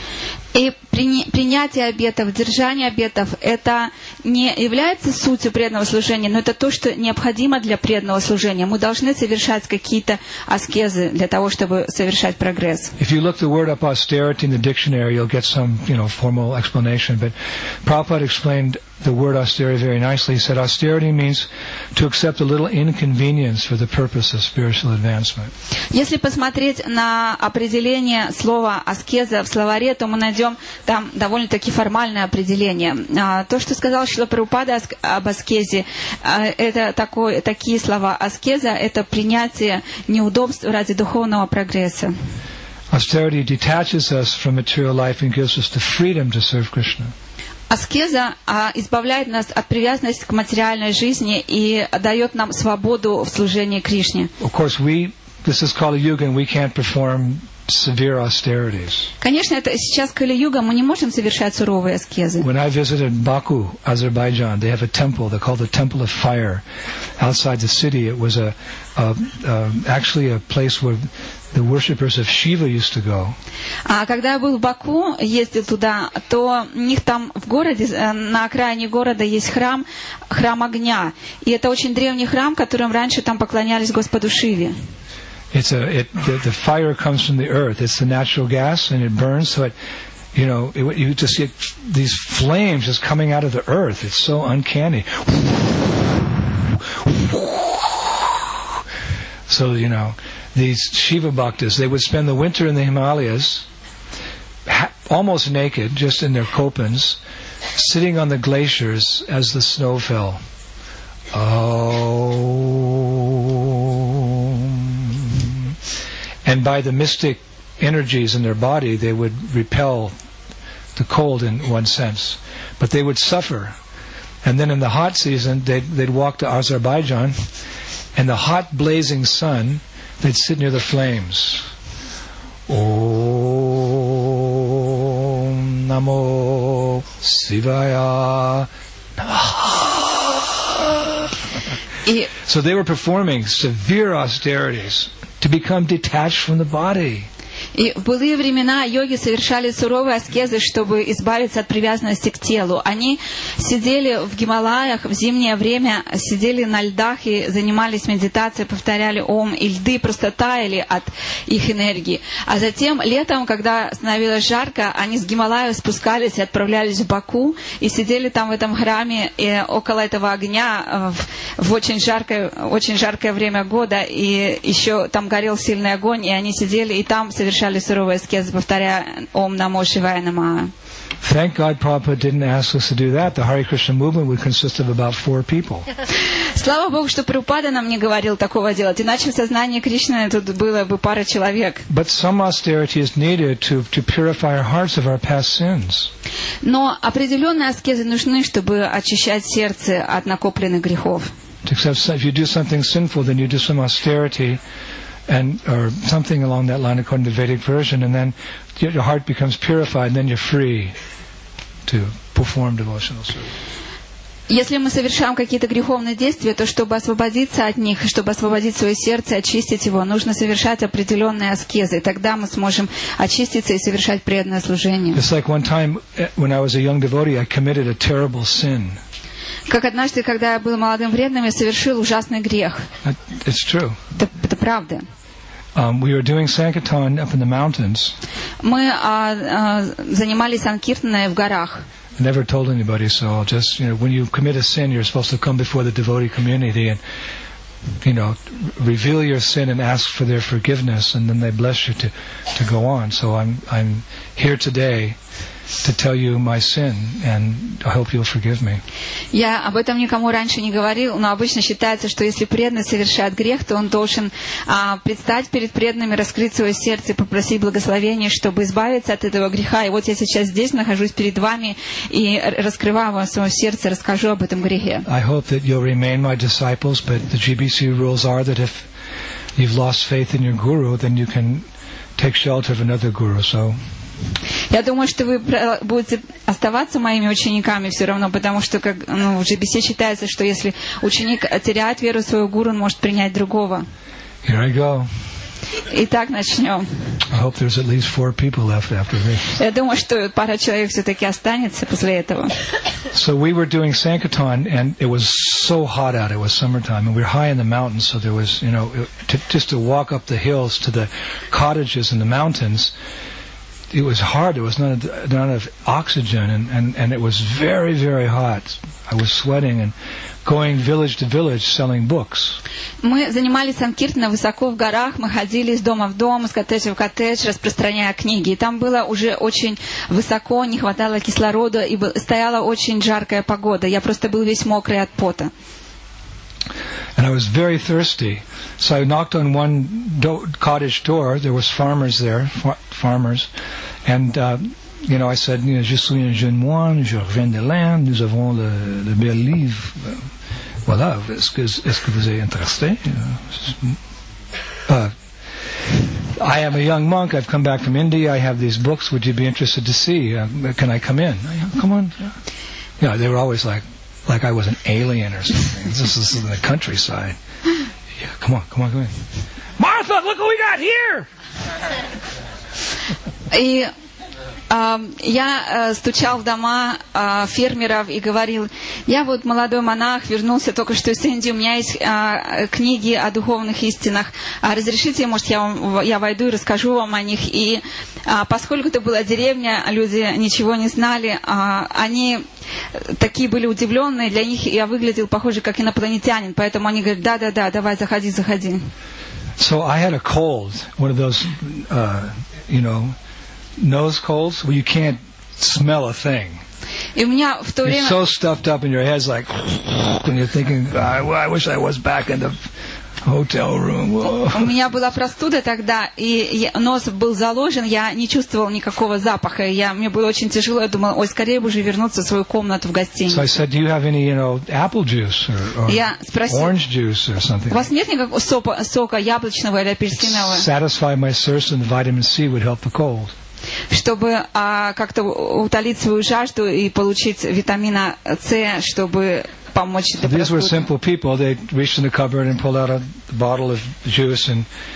И принятие обетов, держание обетов, это не является сутью преданного служения, но это то, что необходимо для преданного служения. Мы должны совершать какие-то аскезы для того, чтобы совершать прогресс. If you look the word up austerity in the dictionary, you'll get some, you know, formal explanation. But Prabhupada explained the word austerity very nicely. He said austerity means to accept a little inconvenience for the purpose of spiritual advancement. Если посмотреть на определение слова аскеза в словаре, то мы найдем там довольно-таки формальное определение. То, что сказал Шрила Прабхупада об аскезе, это такое, такие слова. Аскеза — это принятие неудобств ради духовного прогресса. Austerity detaches us from material life and gives us the freedom to serve Krishna. Аскеза а, избавляет нас от привязанности к материальной жизни и дает нам свободу в служении Кришне. Of course, we this is Kali Yuga, and we can't perform severe austerities. Конечно, это сейчас Кали-юга, мы не можем совершать суровые аскезы. When I visited Baku, Azerbaijan, they have a temple. They call it the Temple of Fire. Outside the city, it was a, a, a actually a place where the worshippers of Shiva used to go. А когда я был в Баку, ездил туда, то у них там в городе, на окраине города есть храм, храм огня. И это очень древний храм, которым раньше там поклонялись Господу Шиве. It's a it the, the fire comes from the earth. It's the natural gas, and it burns. So it, you know, it, you just get these flames just coming out of the earth. It's so uncanny. So you know, these Shiva bhaktas, they would spend the winter in the Himalayas, ha- almost naked, just in their kopans, sitting on the glaciers as the snow fell. Oh. And by the mystic energies in their body, they would repel the cold in one sense. But they would suffer. And then in the hot season, they'd, they'd walk to Azerbaijan, and the hot blazing sun, they'd sit near the flames. Om Namo Shivaya. So they were performing severe austerities to become detached from the body. И в былые времена йоги совершали суровые аскезы, чтобы избавиться от привязанности к телу. Они сидели в Гималаях в зимнее время, сидели на льдах и занимались медитацией, повторяли ом, и льды просто таяли от их энергии. А затем летом, когда становилось жарко, они с Гималаев спускались и отправлялись в Баку, и сидели там в этом храме и около этого огня в, в очень жаркое, очень жаркое время года, и еще там горел сильный огонь, и они сидели и там совершали суровые аскезы, повторяя ом намо шивая намаа. Thank God Prabhupada didn't ask us to do that. The Hare Krishna movement would consist of about four people. Слава Богу, что Прабхупада нам не говорил такого делать, иначе в сознании Кришны тут было бы пара человек. But some austerity is needed to to purify our hearts of our past sins. Но определенные аскезы нужны, чтобы очищать сердце от накопленных грехов. If you do something sinful, then you do some austerity, and or something along that line according to the Vedic version, and then your heart becomes purified, and then you're free to perform devotional service. Если мы совершаем какие-то греховные действия, то чтобы освободиться от них, чтобы освободить свое сердце, очистить его, нужно совершать определенные аскезы. И тогда мы сможем очиститься и совершать преданное служение. It's like one time when I was a young devotee, I committed a terrible sin. Как однажды, когда я был молодым преданным, я совершил ужасный грех. It's true. Это, это правда. Um, we were doing Sankirtan up in the mountains. Мы а, а, занимались санкиртаной в горах. I never told anybody, so I'll just, you know, when you commit a sin, you're supposed to come before the devotee community and, you know, reveal your sin and ask for their forgiveness, and then they bless you to, to go on. So I'm, I'm here today to tell you my sin, and I hope you'll forgive me. Я об этом никому раньше не говорил, но обычно считается, что если преданный совершает грех, то он должен а, предстать перед преданными, раскрыть свое сердце и попросить благословения, чтобы избавиться от этого греха. И вот я сейчас здесь нахожусь перед вами и раскрываю вам свое сердце, расскажу об этом грехе. I hope that you'll remain my disciples, but the G B C rules are that if you've lost faith in your guru, then you can take shelter of another guru. So. Я думаю, что вы будете оставаться моими учениками все равно, потому что как, ну, в джи би си считается, что если ученик теряет веру в своего гуру, он может принять другого. Here I go. Итак, начнем. I hope there's at least four people left after this. Я думаю, что пара человек все-таки останется после этого. So we were doing Sankirtan, and it was so hot out. It was summertime, and we were high in the mountains, so there was, you know, to, just to walk up the hills to the cottages in the mountains. It was hard. There was not, not enough oxygen, and, and, and it was very, very hot. I was sweating and going village to village selling books. Мы занимались санкиртаном высоко в горах, мы ходили из дома в дом, из коттеджа в коттедж, распространяя книги. И там было уже очень высоко, не хватало кислорода, и был, стояла очень жаркая погода. Я просто был весь мокрый от пота. And I was very thirsty. So I knocked on one do- cottage door. There was farmers there, far- farmers. And, uh, you know, I said, you know, je suis un jeune moine, je reviens de l'Inde, nous avons le, le bel livre. Voilà, est-ce que, est-ce que vous êtes intéressé? Uh, I am a young monk. I've come back from India. I have these books. Would you be interested to see? Uh, can I come in? Come on. You know, they were always like, like I was an alien or something. This is in the countryside. Yeah, come on, come on, come on. Martha, look what we got here! И э, я э, стучал в дома э, фермеров и говорил: я вот молодой монах, вернулся только что из Индии, у меня есть э, книги о духовных истинах. А разрешите, может, я, вам, я войду и расскажу вам о них. И э, поскольку это была деревня, люди ничего не знали, э, они такие были удивленные, для них я выглядел похоже как инопланетянин, поэтому они говорят: да-да-да, давай, заходи, заходи. So I had a cold, one of those, uh, you know, nose colds where you can't smell a thing. И у меня в то время... You're so stuffed up in your head, like, when you're thinking, I, I wish I was back in the hotel room. Whoa. У меня была простуда тогда, и нос был заложен, я не чувствовал никакого запаха. Я, мне было очень тяжело, я думала: ой, скорее бы уже вернуться в свою комнату в гостинице. So I said, do you have any, you know, apple juice or, or я спросил, orange juice or something? У вас нет никакого сока, сока яблочного или апельсинового? Satisfy my thirst, and the vitamin C would help the cold. Чтобы а, как-то утолить свою жажду и получить витамина С, чтобы помочь для These were простуды. simple people. They reached in the cupboard and pulled out a bottle of juice and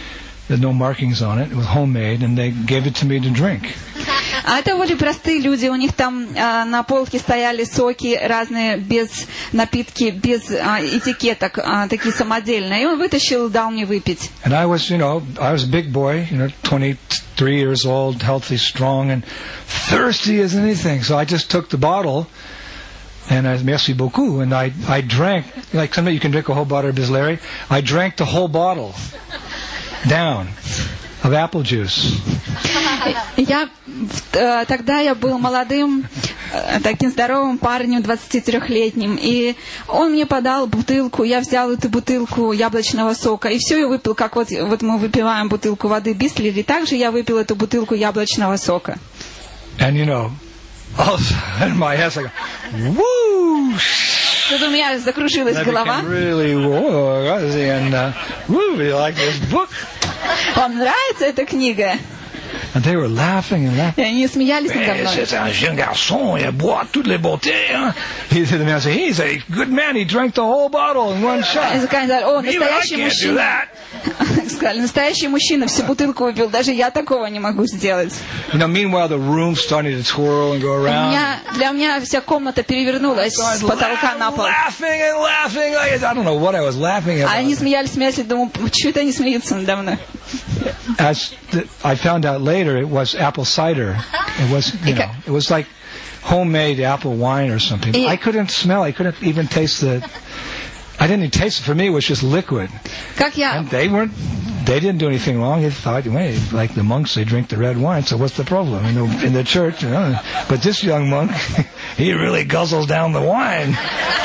There were no markings on it. It was homemade, and they gave it to me to drink. А это были простые люди, у них там а, на полке стояли соки разные, без напитки, без а, этикеток, а, такие самодельные. И он вытащил и дал мне выпить. And I was, you know, I was a big boy, you know, twenty-three years old, healthy, strong, and thirsty as anything. So I just took the bottle, and I merci beaucoup, and I, I drank, like sometimes you can drink a whole bottle of Bisleri. I drank the whole bottle down of apple juice. Я, тогда я был молодым, таким здоровым парнем, двадцатитрёхлетним, и он мне подал бутылку, я взял эту бутылку яблочного сока, и все я выпил, как вот, вот мы выпиваем бутылку воды Бислери, также я выпил эту бутылку яблочного сока. And you know, all of a sudden my head's like, whoosh! Тут у меня закружилась голова. Really, and, uh, woo, you like this book? Вам нравится эта книга? And they were laughing and laughing. И они смеялись надо мной. C'est un jeune garçon, il boit toutes les beautés. He said to me, I said, he's a good man, he drank the whole bottle in one shot. Они сказали, о, настоящий мужчина. Сказали, настоящий мужчина, всю бутылку выпил, даже я такого не могу сделать. You know, meanwhile the room started to twirl and go around. Меня, для меня вся комната перевернулась с потолка на пол. Laughing and laughing, I don't know what I was laughing about. Они смеялись, смеялись, думаю, что это они смеются надо мной? As the, I found out later, it was apple cider. It was, you know, it was like homemade apple wine or something. I couldn't smell. I couldn't even taste the. I didn't even taste it. For me, it was just liquid. Как я? And they weren't. They didn't do anything wrong. They thought, wait, like the monks, they drink the red wine. So what's the problem? You know, in the church, you know. But this young monk, he really guzzles down the wine.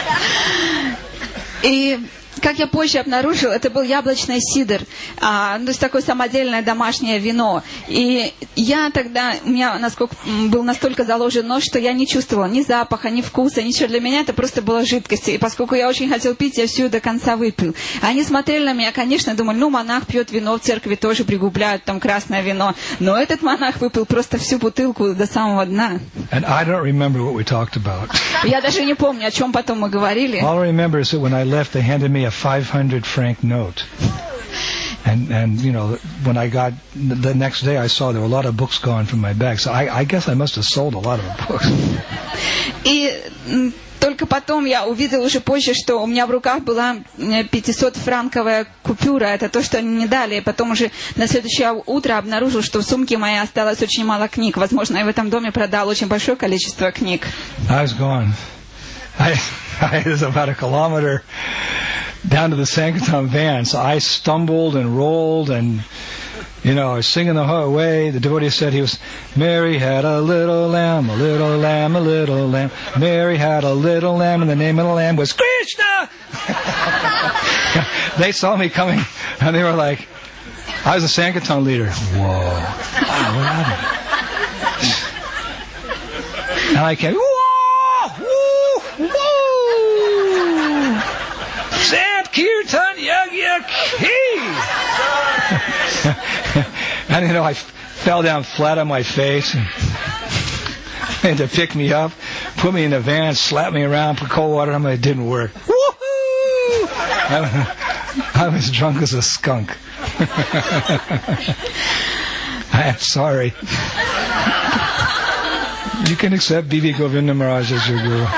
И как я позже обнаружил, это был яблочный сидр, а, то есть такое самодельное домашнее вино. И я тогда, у меня насколько, был настолько заложен нос, что я не чувствовала ни запаха, ни вкуса, ничего. Для меня это просто была жидкость. И поскольку я очень хотел пить, я всю до конца выпил. Они смотрели на меня, конечно, думали, ну, монах пьет вино, в церкви тоже пригубляют там красное вино. Но этот монах выпил просто всю бутылку до самого дна. And I don't remember what we talked about. Я даже не помню, о чем потом мы говорили. All I remember is that when I left, they handed me a five hundred franc note. And, and, you know, when I got, the next day I saw there were a lot of books gone from my bag. So I, I guess I must have sold a lot of books. И только потом я увидела уже позже, что у меня в руках была пятисотфранковая купюра. Это то, что они мне дали. И потом уже на следующее утро обнаружил, что в сумке моей осталось очень мало книг. Возможно, я в этом доме продал очень большое количество книг. I was gone. I, I was about a kilometer down to the Sanctum van. So I stumbled and rolled and, you know, I was singing the whole way. The devotee said he was, Mary had a little lamb, a little lamb, a little lamb. Mary had a little lamb, and the name of the lamb was Krishna. They saw me coming, and they were like, I was a Sankirtan leader. Whoa. Wow, what happened? And I came, whoa, whoa, whoa. Sankirtan Yagya Ki. And, you know, I f- fell down flat on my face and had to pick me up, put me in the van, slap me around, put cold water on me. It didn't work. Woohoo! I, I was drunk as a skunk. I'm sorry. You can accept B B Govinda Maharaj as your guru.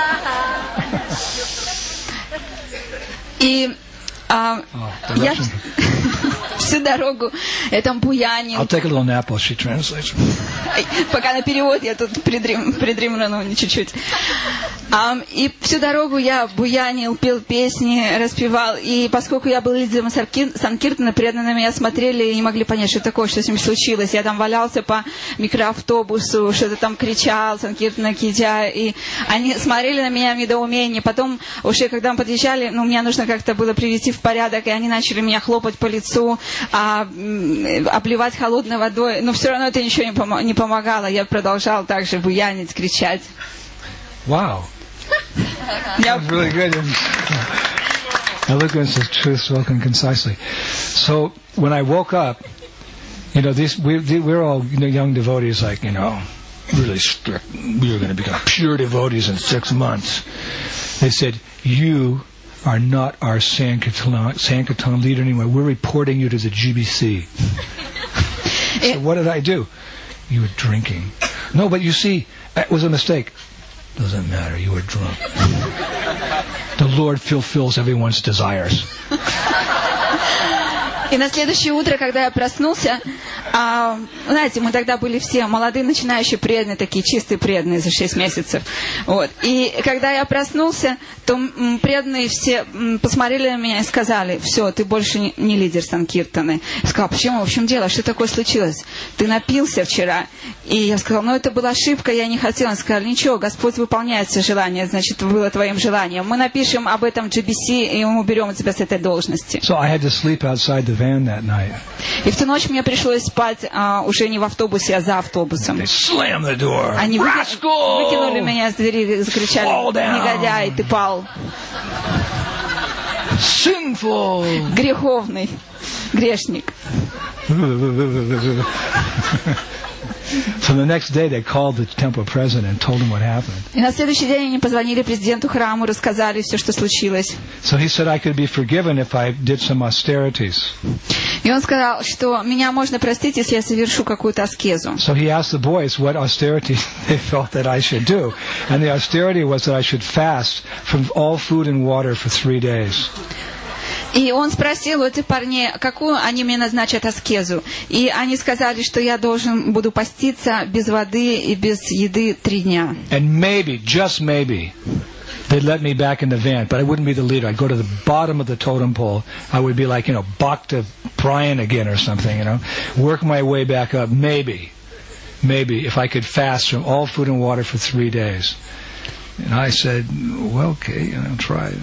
И а, oh, я всю дорогу этом буянил. I'll take a little nap while she translates. Пока на перевод я тут придрем, придремлю, ну, чуть-чуть. Um, и всю дорогу я буянил, пел песни, распевал. И поскольку я был лидером Санкиртана, преданно на меня смотрели и не могли понять, что такое, что с ним случилось. Я там валялся по микроавтобусу, что-то там кричал, Санкиртана Кидя. И они смотрели на меня в недоумении. Потом, уже когда мы подъезжали, ну, мне нужно как-то было привести в порядок, и они начали меня хлопать по лицу, а, обливать холодной водой. Но все равно это ничего не, пом- не помогало. Я продолжал также буянить, кричать. Wow. That's really good. Eloquence is truth spoken concisely. So when I woke up, you know, these we we're all, you know, young devotees, like, you know, really strict. We were going to become pure devotees in six months. They said, "You are not our Sankirtan, Sankirtan leader anymore. We're reporting you to the G B C. So what did I do? You were drinking. No, but you see, it was a mistake. Doesn't matter, you were drunk. The Lord fulfills everyone's desires. И на следующее утро, когда я проснулся, а, знаете, мы тогда были все молодые, начинающие преданные, такие чистые преданные за шесть месяцев. Вот. И когда я проснулся, то преданные все посмотрели на меня и сказали: все, ты больше не, не лидер Санкиртаны. Я сказала: почему? В чем дело? Что такое случилось? Ты напился вчера. И я сказала: ну это была ошибка, я не хотела. Он сказал: ничего, Господь выполняет все желания, значит, было твоим желанием. Мы напишем об этом в джи би си, и мы уберем тебя с этой должности. So I had to sleep outside the van that night. И в ту ночь мне пришлось спать а, уже не в автобусе, а за автобусом. They slammed the door. Они выки... выкинули меня с двери и закричали: негодяй, ты пал. Sinful. Греховный. Грешник. So the next day they called the temple president and told him what happened. И на следующий день они позвонили президенту храма, рассказали все, что случилось. So he said I could be forgiven if I did some austerities. И он сказал, что меня можно простить, если я совершу какую-то аскезу. So he asked the boys what austerity they felt that I should do, and the austerity was that I should fast from all food and water for three days. И он спросил у этих парней, какую они мне назначат аскезу. И они сказали, что я должен буду поститься без воды и без еды три дня. And maybe, just maybe, they'd let me back in the van, but I wouldn't be the leader. I'd go to the bottom of the totem pole. I would be like, you know, Bhakta Brian again or something, you know, work my way back up. Maybe, maybe, if I could fast from all food and water for three days. And I said, well, okay, you know, try.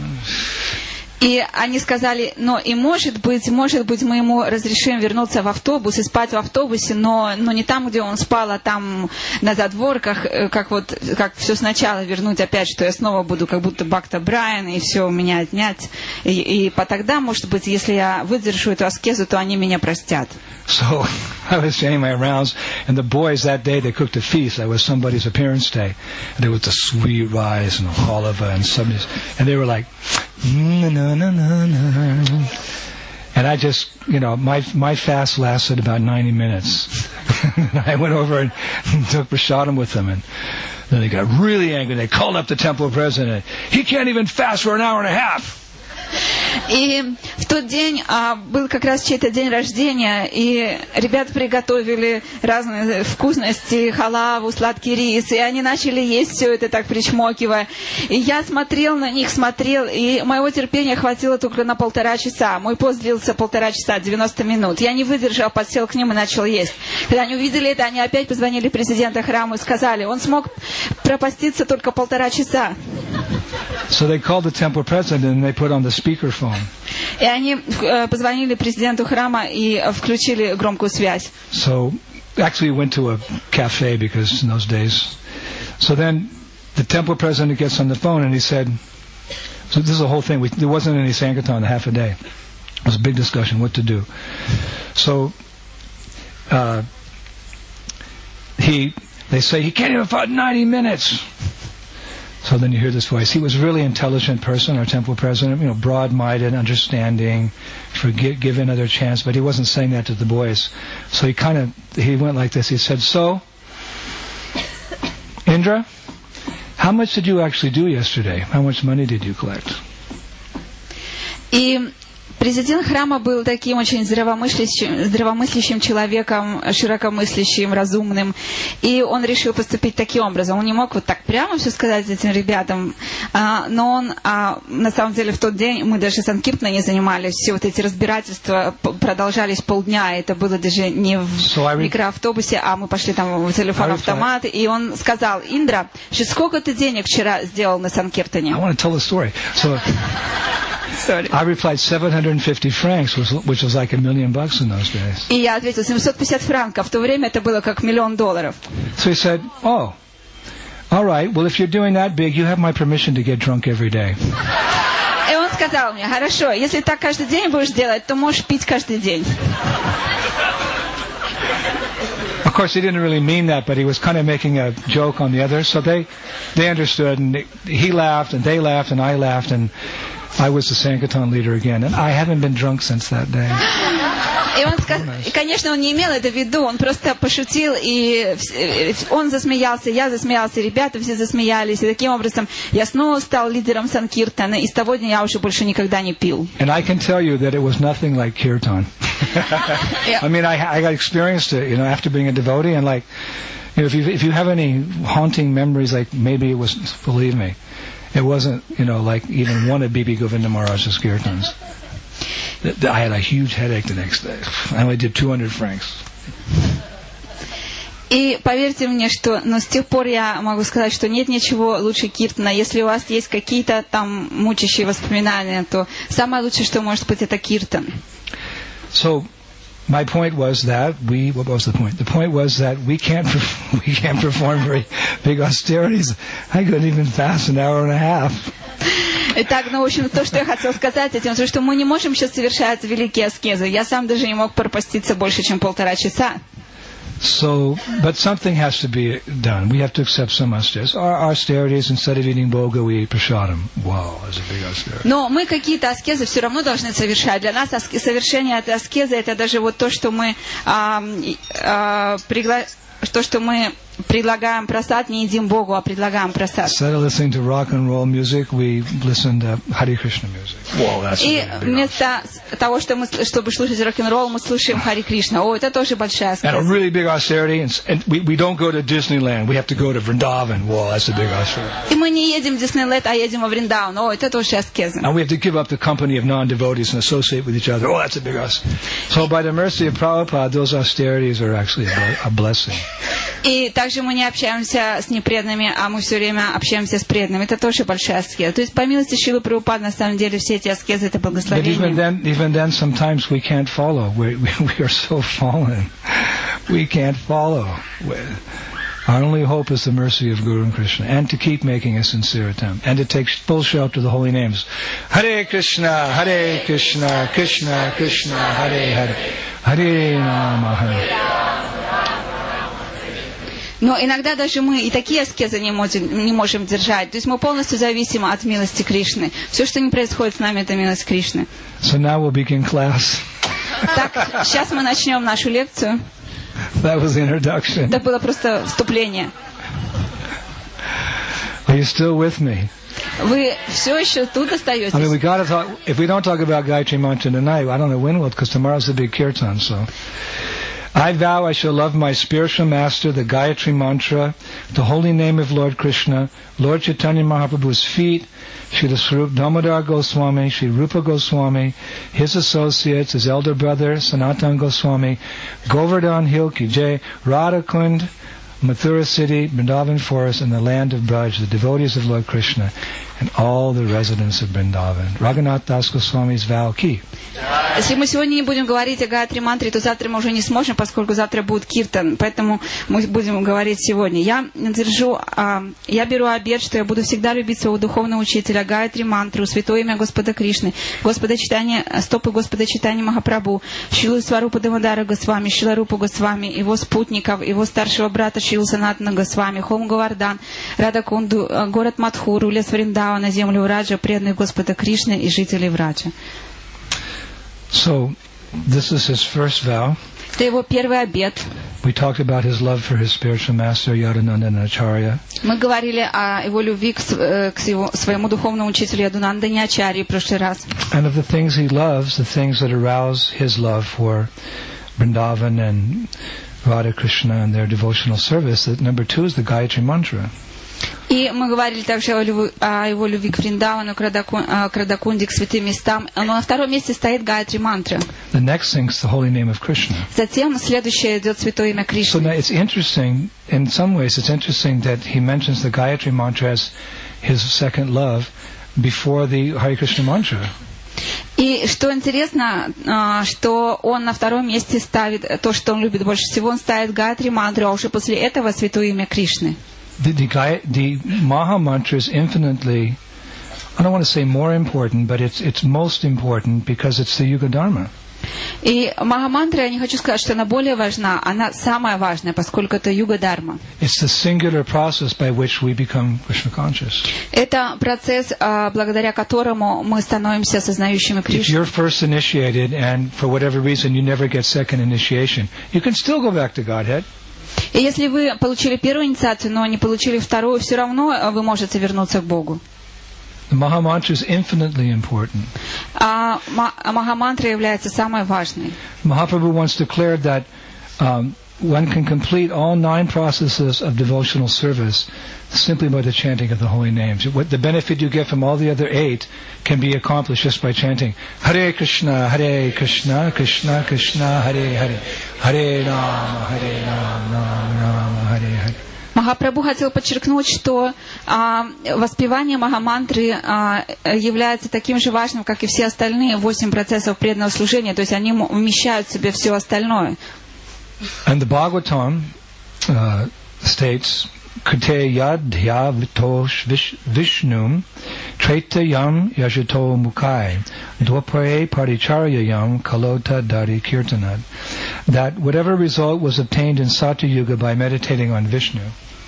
И они сказали: ну и может быть, может быть, мы ему разрешим вернуться в автобус и спать в автобусе, но, но не там, где он спал, а там на задворках, как вот, как все сначала вернуть опять, что я снова буду как будто Бхакта Брайан, и все у меня отнять. И, и по тогда, может быть, если я выдержу эту аскезу, то они меня простят. So I was saying my rounds, and the boys that day, they cooked a feast. That was somebody's appearance day. And there was the sweet rice and the chalava and somebody's, and they were like, na na na na na. And I just, you know, my my fast lasted about ninety minutes. I went over and took prasadam with them, and then they got really angry. They called up the temple president. He can't even fast for an hour and a half. И в тот день а, был как раз чей-то день рождения, и ребята приготовили разные вкусности, халаву, сладкий рис, и они начали есть все это так причмокивая. И я смотрел на них, смотрел, и моего терпения хватило только на полтора часа. Мой пост длился полтора часа, девяносто минут. Я не выдержал, подсел к ним и начал есть. Когда они увидели это, они опять позвонили президенту храма и сказали: он смог пропаститься только полтора часа. So they called the temple president and they put on the speakerphone. И они э, позвонили президенту храма и включили громкую связь. So actually we went to a cafe because in those days. So then the temple president gets on the phone and he said, so this is the whole thing. We, there wasn't any Sankirtan half a day. It was a big discussion what to do. So uh, he, they say he can't even fight ninety minutes. So then you hear this voice. He was a really intelligent person, our temple president, you know, broad-minded, understanding, forgive, give another chance, but he wasn't saying that to the boys. So he kind of, he went like this. He said, so, Indra, how much did you actually do yesterday? How much money did you collect? И президент храма был таким очень здравомыслящим, здравомыслящим человеком, широкомыслящим, разумным. И он решил поступить таким образом. Он не мог вот так прямо все сказать этим ребятам. А, но он, а, на самом деле, в тот день мы даже санкиртаной не занимались. Все вот эти разбирательства продолжались полдня. Это было даже не в so микроавтобусе, а мы пошли там в телефон-автомат. И он сказал: Индра, сколько ты денег вчера сделал на санкиртане? I want to tell the story. So, Sorry. I replied seven hundred fifty francs, which was like a million bucks in those days. И я ответил: семьсот пятьдесят франков. В то время это было как миллион долларов. So he said, oh, all right, well, if you're doing that big, you have my permission to get drunk every day. И он сказал мне: хорошо, если так каждый день будешь делать, то можешь пить каждый день. Of course, he didn't really mean that, but he was kind of making a joke on the others. So they, they understood, and they, he laughed, and they laughed, and I laughed, and I was the Sankirtan leader again, and I haven't been drunk since that day. И он сказал, конечно, он не имел это в виду, он просто пошутил, и он засмеялся, я засмеялся, ребята все засмеялись, и таким образом я снова стал лидером Санкиртана, и с того дня я уже больше никогда не пил. And I can tell you that it was nothing like Kirtan. I mean, I, I got experienced it, you know, after being a devotee, and like, you know, if you if you have any haunting memories, like maybe it was, believe me, it wasn't, you know, like even one of B B Govinda Maharaj's Kirtans. I had a huge headache the next day. I only did two hundred francs. И поверьте мне, что, но с тех пор я могу сказать, что нет ничего лучше киртана. Если у вас есть какие-то там мучащие воспоминания, то самое лучшее, что может быть, это киртан. So, my point was that we. What was the point? The point was that we can't we can't perform very big austerities. I couldn't even fast an hour and a half. Итак, ну, в общем, то, что я хотел сказать этим, то, что мы не можем сейчас совершать великие аскезы. Я сам даже не мог пропаститься больше, чем полтора часа. So, but something has to be done. We have to accept some austerities. Our austerities, instead of eating boga, we eat prasadam. Wow, that's a big austerity. Но мы какие-то аскезы все равно должны совершать. Для нас совершение этой аскезы, это даже вот то, что мы а, а, пригла... то, что мы предлагаем прасад, не едим Богу, а предлагаем прасад. Instead of listening to rock and roll music, we listen to Hare Krishna music. Whoa, that's И вместо того, что мы, чтобы слушать рок-н-ролл, мы слушаем Хари Кришна. О, это тоже большая аскеза. And a really big austerity, and, and we, we don't go to Disneyland. We have to go to Vrindavan. Whoa, that's a big austerity. И мы не едем в Диснейленд, а едем во Вриндаван. О, это тоже аскеза. And we have to give up the company of non-devotees and associate with each other. Oh, that's a big austerity. So by the mercy of Prabhupada, those austerities are actually a, a blessing. И также мы не общаемся с непреданными, а мы все время общаемся с преданными. Это тоже большая аскеза. То есть, по милости Шрилы Прабхупады, на самом деле, все эти аскезы — это благословение. But even then, even then, sometimes we can't follow. We, we, we are so fallen. We can't follow. Our only hope is the mercy of Guru and Krishna, and to keep making a sincere attempt, and to take full shelter of the holy names. Hare Krishna, Hare Krishna, Krishna Krishna, Hare Hare, Hare Rama, Hare. Но иногда даже мы и такие аскезы не можем, не можем держать. То есть мы полностью зависимы от милости Кришны. Все, что не происходит с нами, это милость Кришны. So now we'll begin class. Так, сейчас мы начнем нашу лекцию. That was the introduction. Это было просто вступление. Are you still with me? Вы все еще тут остаетесь? I mean, we gotta talk. If we don't talk about Gayatri Mantra tonight, I don't know when we'll, because tomorrow's the big kirtan. So, I vow I shall love my spiritual master, the Gayatri Mantra, the holy name of Lord Krishna, Lord Chaitanya Mahaprabhu's feet, Srila Swarup Damodar Goswami, Sri Rupa Goswami, his associates, his elder brother, Sanatan Goswami, Govardhan Hill Ki Jai, Radha Kund, Mathura city, Vrindavan forest, and the land of Braj, the devotees of Lord Krishna, and all the residents of Vrindavan. Raghunath Das Goswami's vow ki. Если мы сегодня не будем говорить о Гayatri мантре, то завтра мы уже не сможем, поскольку завтра будет киртан. Поэтому мы будем говорить сегодня. Я держу, а, я беру обет, что я буду всегда любить своего духовного учителя Гayatri мантру, святое имя Господа Кришны, Господа Читания, стопы Господа Читания Махапрабху, Шрилу Сварупа Дамодара Госвами, Шрила Рупа Госвами, его спутников, его старшего брата Шрилу Санатана Госвами, Хом Говардан, Рада Кунду, город Мадхуру, лес Вриндавана, землю Враджа, преданных Господа Кришны и жителей Враджа. So, this is his first vow. Это его первый обет. We talked about his love for his spiritual master, Yadunandana Acharya. Мы говорили о его любви к, к его, своему духовному учителю Ядунандане Ачарье в прошлый раз. And of the things he loves, the things that arouse his love for Vrindavan and Radha Krishna and their devotional service, that number two is the Gayatri Mantra. И мы говорили также о, любви, о его любви к Вриндавану, к Радакунде, к святым местам. Но на втором месте стоит Гayatri мантра. The next thing is the holy name of Krishna. Затем следующее идет святое имя Кришны. So now it's interesting, in some ways it's interesting that he mentions the Gayatri mantra as his second love before the Hare Krishna mantra. И что интересно, что он на втором месте ставит то, что он любит больше всего, он ставит Гayatri мантру, а уже после этого святое имя Кришны. The, the, the Maha Mantra is infinitely, I don't want to say more important, but it's it's most important because it's the Yuga Dharma. И Махамантра, я не хочу сказать, что она более важна, она самая важная, поскольку это юга-дарма. It's the singular process by which we become Krishna conscious. Это процесс, благодаря которому мы становимся осознающими Кришну. If you're first initiated and for whatever reason you never get second initiation, you can still go back to Godhead. И если вы получили первую инициацию, но не получили вторую, все равно вы можете вернуться к Богу. The Mahamantra is infinitely important. А Махамантра является самой важной. Mahaprabhu once declared that um, one can complete all nine processes of devotional service simply by the chanting of the holy names. What the benefit you get from all the other eight can be accomplished just by chanting Hare Krishna, Hare Krishna, Krishna Krishna, Hare Hare, Hare Rama, Hare Rama, Rama Hare Hare. Махапрабху хотел подчеркнуть, что а, воспевание Махамантры а, является таким же важным, как и все остальные восемь процессов преданного служения, то есть они вмещают в себе все остальное. And the Bhagavatam uh, states Kate yadhya vitosh vishnum traitayam yajato mukai dwapare paricharyayam kalota dari kirtanad, that whatever result was obtained in Satya Yuga by meditating on Vishnu.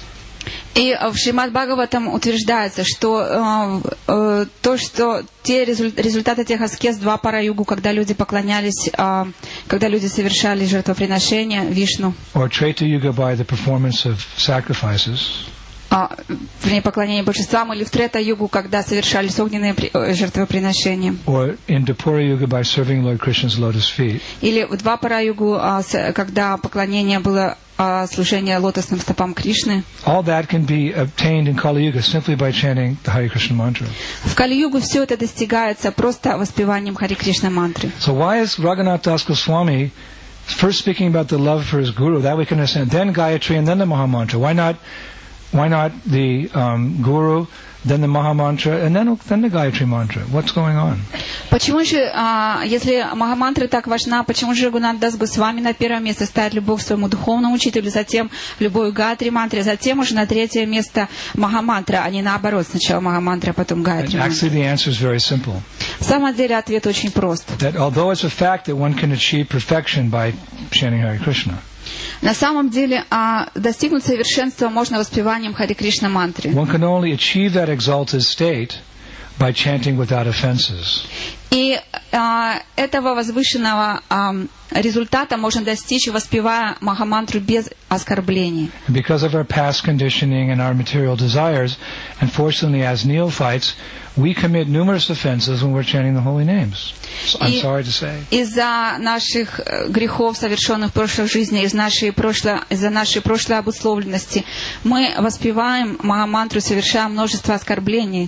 И в Шримад Бхагаватам утверждается, что э, э, то, что те результаты тех аскез Двапара-югу, когда люди поклонялись, э, когда люди совершали жертвоприношения Вишну, or Treta Yuga by the performance of sacrifices, а, вернее, поклонение божествам, или в Трета-югу, когда совершались огненные жертвоприношения, or in Dwapara-yuga by serving Lord Krishna's lotus feet, или в Двапара-югу, а, когда поклонение было служение лотосным стопам Кришны. All that can be obtained in Kali Yuga simply by chanting the Hare Krishna mantra. В Кали-югу все это достигается просто воспеванием Харе Кришна мантры. So why is Raghunath Das Goswami first speaking about the love for his guru, that we can understand, then Gayatri and then the Mahamantra? Why not? Why not the um, guru, then the Mahamantra, and then then the Gayatri mantra? What's going on? Почему же, а, если Махамантра так важна, почему же Рагунат Дас Госвами на первое место ставит любовь к своему духовному учителю, затем любовь к Гayatri мантре, затем уже на третье место Махамантра, а не наоборот, сначала Махамантра, а потом Гayatri мантра? Actually, the answer is very simple. В самом деле ответ очень прост. That although it's a fact that one can achieve perfection by chanting Hare Krishna, на самом деле, а, достигнуть совершенства можно воспеванием Харе Кришна мантры. One can only achieve that exalted state by chanting without offenses. И а, этого возвышенного а, результата можно достичь, воспевая Махамантру без оскорблений. Because of our past conditioning and our material desires, unfortunately, as neophytes, we commit numerous offenses when we're chanting the holy names. So I'm sorry to say. Из-за наших грехов, совершенных в прошлых жизнях, из нашей прошлой, из-за нашей прошлой обусловленности, мы воспеваем Махамантру, совершаем множество оскорблений.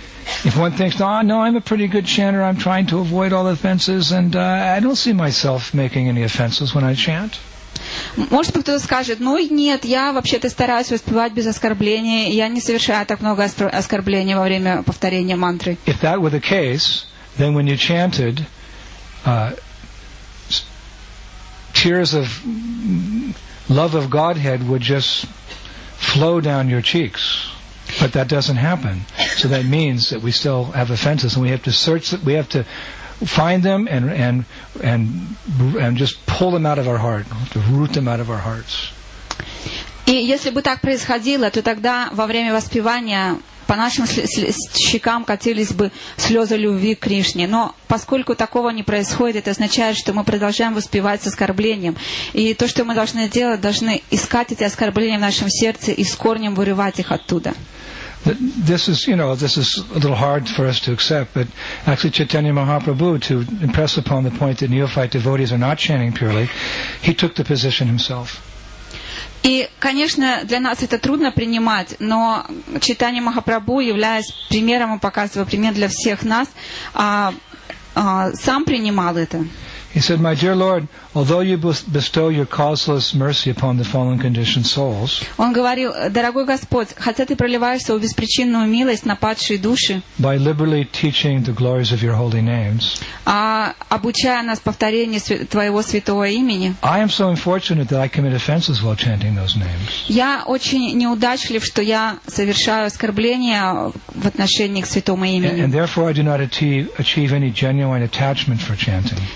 If one thinks, oh, no, I'm a pretty good chanter, I'm trying to avoid all offenses, and uh, I don't see myself making any offenses when I chant. Может быть, кто-то скажет, ну нет, я вообще-то стараюсь воспевать без оскорблений, я не совершаю так много оскорблений во время повторения мантры. If that were the case, then when you chanted, uh, tears of love of Godhead would just flow down your cheeks. But that doesn't happen. So that means that we still have offenses, and we have to search. We have to find them and and and and just pull them out of our heart, to root them out of our hearts. И если бы так происходило, то тогда во время воспевания по нашим щекам катились бы слезы любви к Кришне. Но поскольку такого не происходит, это означает, что мы продолжаем воспевать с оскорблением. И то, что мы должны делать, должны искать эти оскорбления в нашем сердце и с корнем вырывать их оттуда. This is, you know, this is a little hard for us to accept, but actually Chaitanya Mahaprabhu, to impress upon the point that neophyte devotees are not chanting purely, he took the position himself. И, конечно, для нас это трудно принимать, но Чайтанья Махапрабху, являясь примером и показывая пример для всех нас, а, а, сам принимал это. He said, "My dear Lord, although you bestow your causeless mercy upon the fallen conditioned souls, Он говорил, дорогой Господь, хотя ты проливаешь свою беспричинную милость на падшие души, by liberally teaching the glories of your holy names, а, обучая нас повторению Твоего святого имени, I am so unfortunate that I commit offenses while chanting those names. Я очень неудачлив, что я совершаю оскорбления в отношении к святому имени. And therefore I do not achieve, achieve any genuine attachment for chanting." И поэтому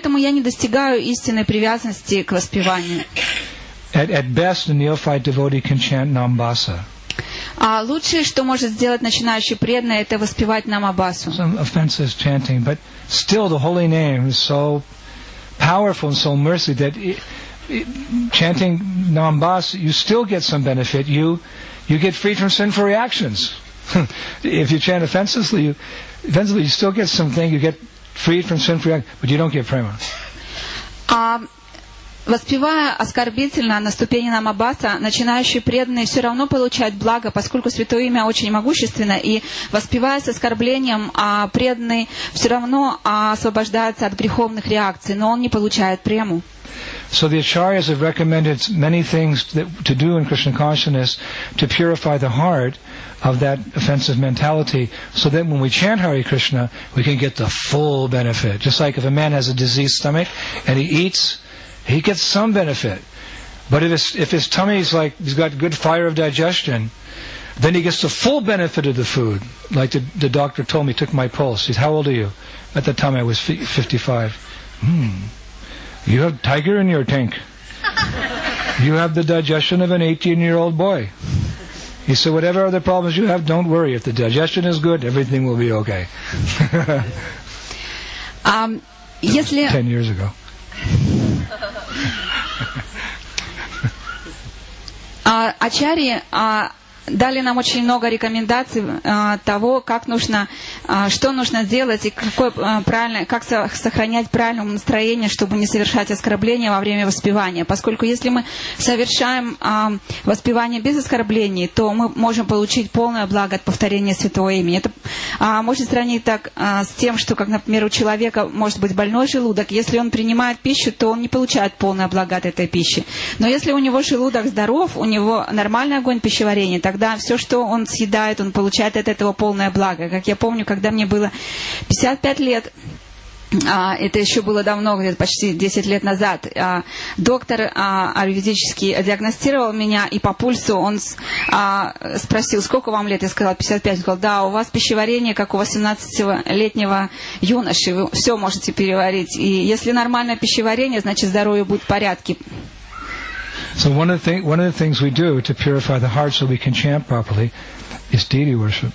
поэтому я не достигаю истинной привязанности к воспеванию. At, at best, a neophyte devotee can chant Nambasa. А лучшее, что может сделать начинающий преданный, это воспевать Намабасу. Some offenses chanting, but still the holy name is so powerful and so mercy that it, it, chanting Nambasa, you still get some benefit. You you get freed from sinful reactions. If you chant offensively, you, offensively, you still get something. You get freed from sinful reactions, but you don't get prema. Um, Воспевая оскорбительно на ступени Намабаса, начинающие преданные все равно получают благо, поскольку Святое Имя очень могущественно, и воспевая с оскорблением, а преданный все равно освобождается от греховных реакций, но он не получает прему. So the acharyas have recommended many things that, to do in Krishna consciousness to purify the heart of that offensive mentality, so that when we chant Hare Krishna, we can get the full benefit. Just like if a man has a diseased stomach and he eats, he gets some benefit. But if his, if his tummy is like, he's got good fire of digestion, then he gets the full benefit of the food. Like the, the doctor told me, took my pulse. He said, how old are you? At the time I was fifty-five. Hmm. You have tiger in your tank. You have the digestion of an eighteen-year-old boy. He said, whatever other problems you have, don't worry. If the digestion is good, everything will be okay. um, если... Ten years ago. А, ачарьи а, дали нам очень много рекомендаций а, того, как нужно, а, что нужно делать и какое, а, правильно, как со, сохранять правильное настроение, чтобы не совершать оскорбления во время воспевания. Поскольку если мы совершаем а, воспевание без оскорблений, то мы можем получить полное благо от повторения Святого Имени. Это а, можно сравнить так а, с тем, что, как, например, у человека может быть больной желудок. Если он принимает пищу, то он не получает полное благо от этой пищи. Но если у него желудок здоров, у него нормальный огонь пищеварения, тогда Тогда все, что он съедает, он получает от этого полное благо. Как я помню, когда мне было пятьдесят пять лет, а, это еще было давно, где-то почти десять лет назад, а, доктор а, аюрведический диагностировал меня, и по пульсу он а, спросил, сколько вам лет? Я сказала, пятьдесят пять. Он сказал, да, у вас пищеварение, как у восемнадцатилетнего юноши, вы все можете переварить. И если нормальное пищеварение, значит здоровье будет в порядке. So one of the thing, one of the things we do to purify the heart so we can chant properly is deity worship.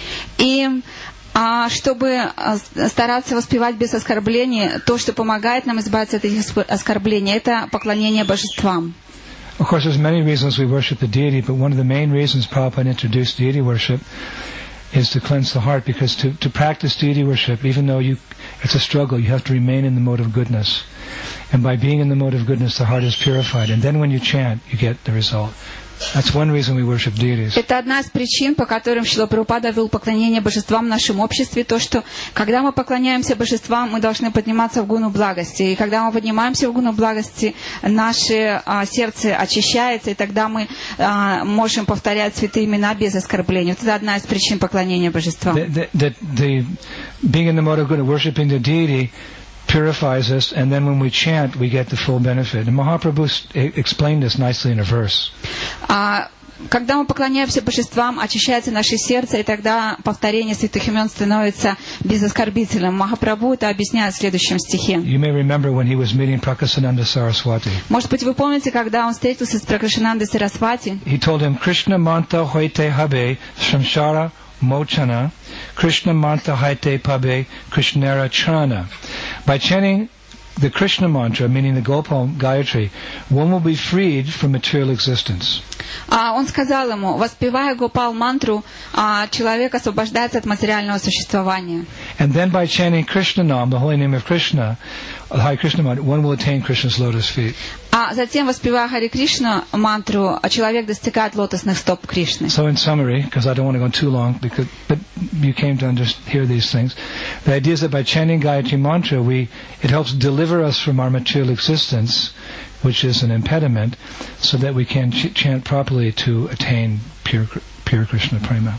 И а, чтобы стараться воспевать без оскорблений, то, что помогает нам избавиться от этих оскорблений, это поклонение божествам. Of course, there's many reasons we worship the deity, but one of the main reasons Prabhupada introduced deity worship is to cleanse the heart, because to, to practice deity worship, even though you, it's a struggle, you have to remain in the mode of goodness. And by being in the mode of goodness, the heart is purified. And then when you chant, you get the result. That's one reason we worship deities. Это одна из причин, по которым Шрила Прабхупада ввел поклонение божествам в нашем обществе. То, что когда мы поклоняемся божествам, мы должны подниматься в гуну благости. И когда мы поднимаемся в гуну благости, наше а, сердце очищается, и тогда мы а, можем повторять святые имена без оскорблений. Вот это одна из причин поклонения божествам. The, the, the, the, being in the mode of goodness, worshiping the deity, purifies us, and then when we chant, we get the full benefit. And Mahaprabhu explained this nicely in a verse. А, когда мы поклоняемся божествам, очищается наше сердце, и тогда повторение святых имен становится безоскорбительным. Махапрабху это объясняет в следующем стихе. You may remember when he was meeting Prakasananda Saraswati. Может быть, вы помните, когда он встретился с Пракашанандой Сарасвати? He told him, Krishna manta hoite habe samsara mochana, Krishna manta haite pabe Krishnara chana. By chanting the Krishna mantra, meaning the Gopal Gayatri, one will be freed from material existence. А он сказал ему, воспевая Гопал мантру, человек освобождается от материального существования. And then by chanting Krishna Nam, the holy name of Krishna, Hare Krishna mantra, one will attain Krishna's lotus feet. А затем, воспевая Хари Кришна мантру, человек достигает лотосных стоп Кришны. So in summary, because I don't want to go too long, because but you came to under, hear these things, the idea is that by chanting Gayatri mantra, we it helps deliver us from our material existence, which is an impediment, so that we can ch- chant properly to attain pure, pure Krishna prema.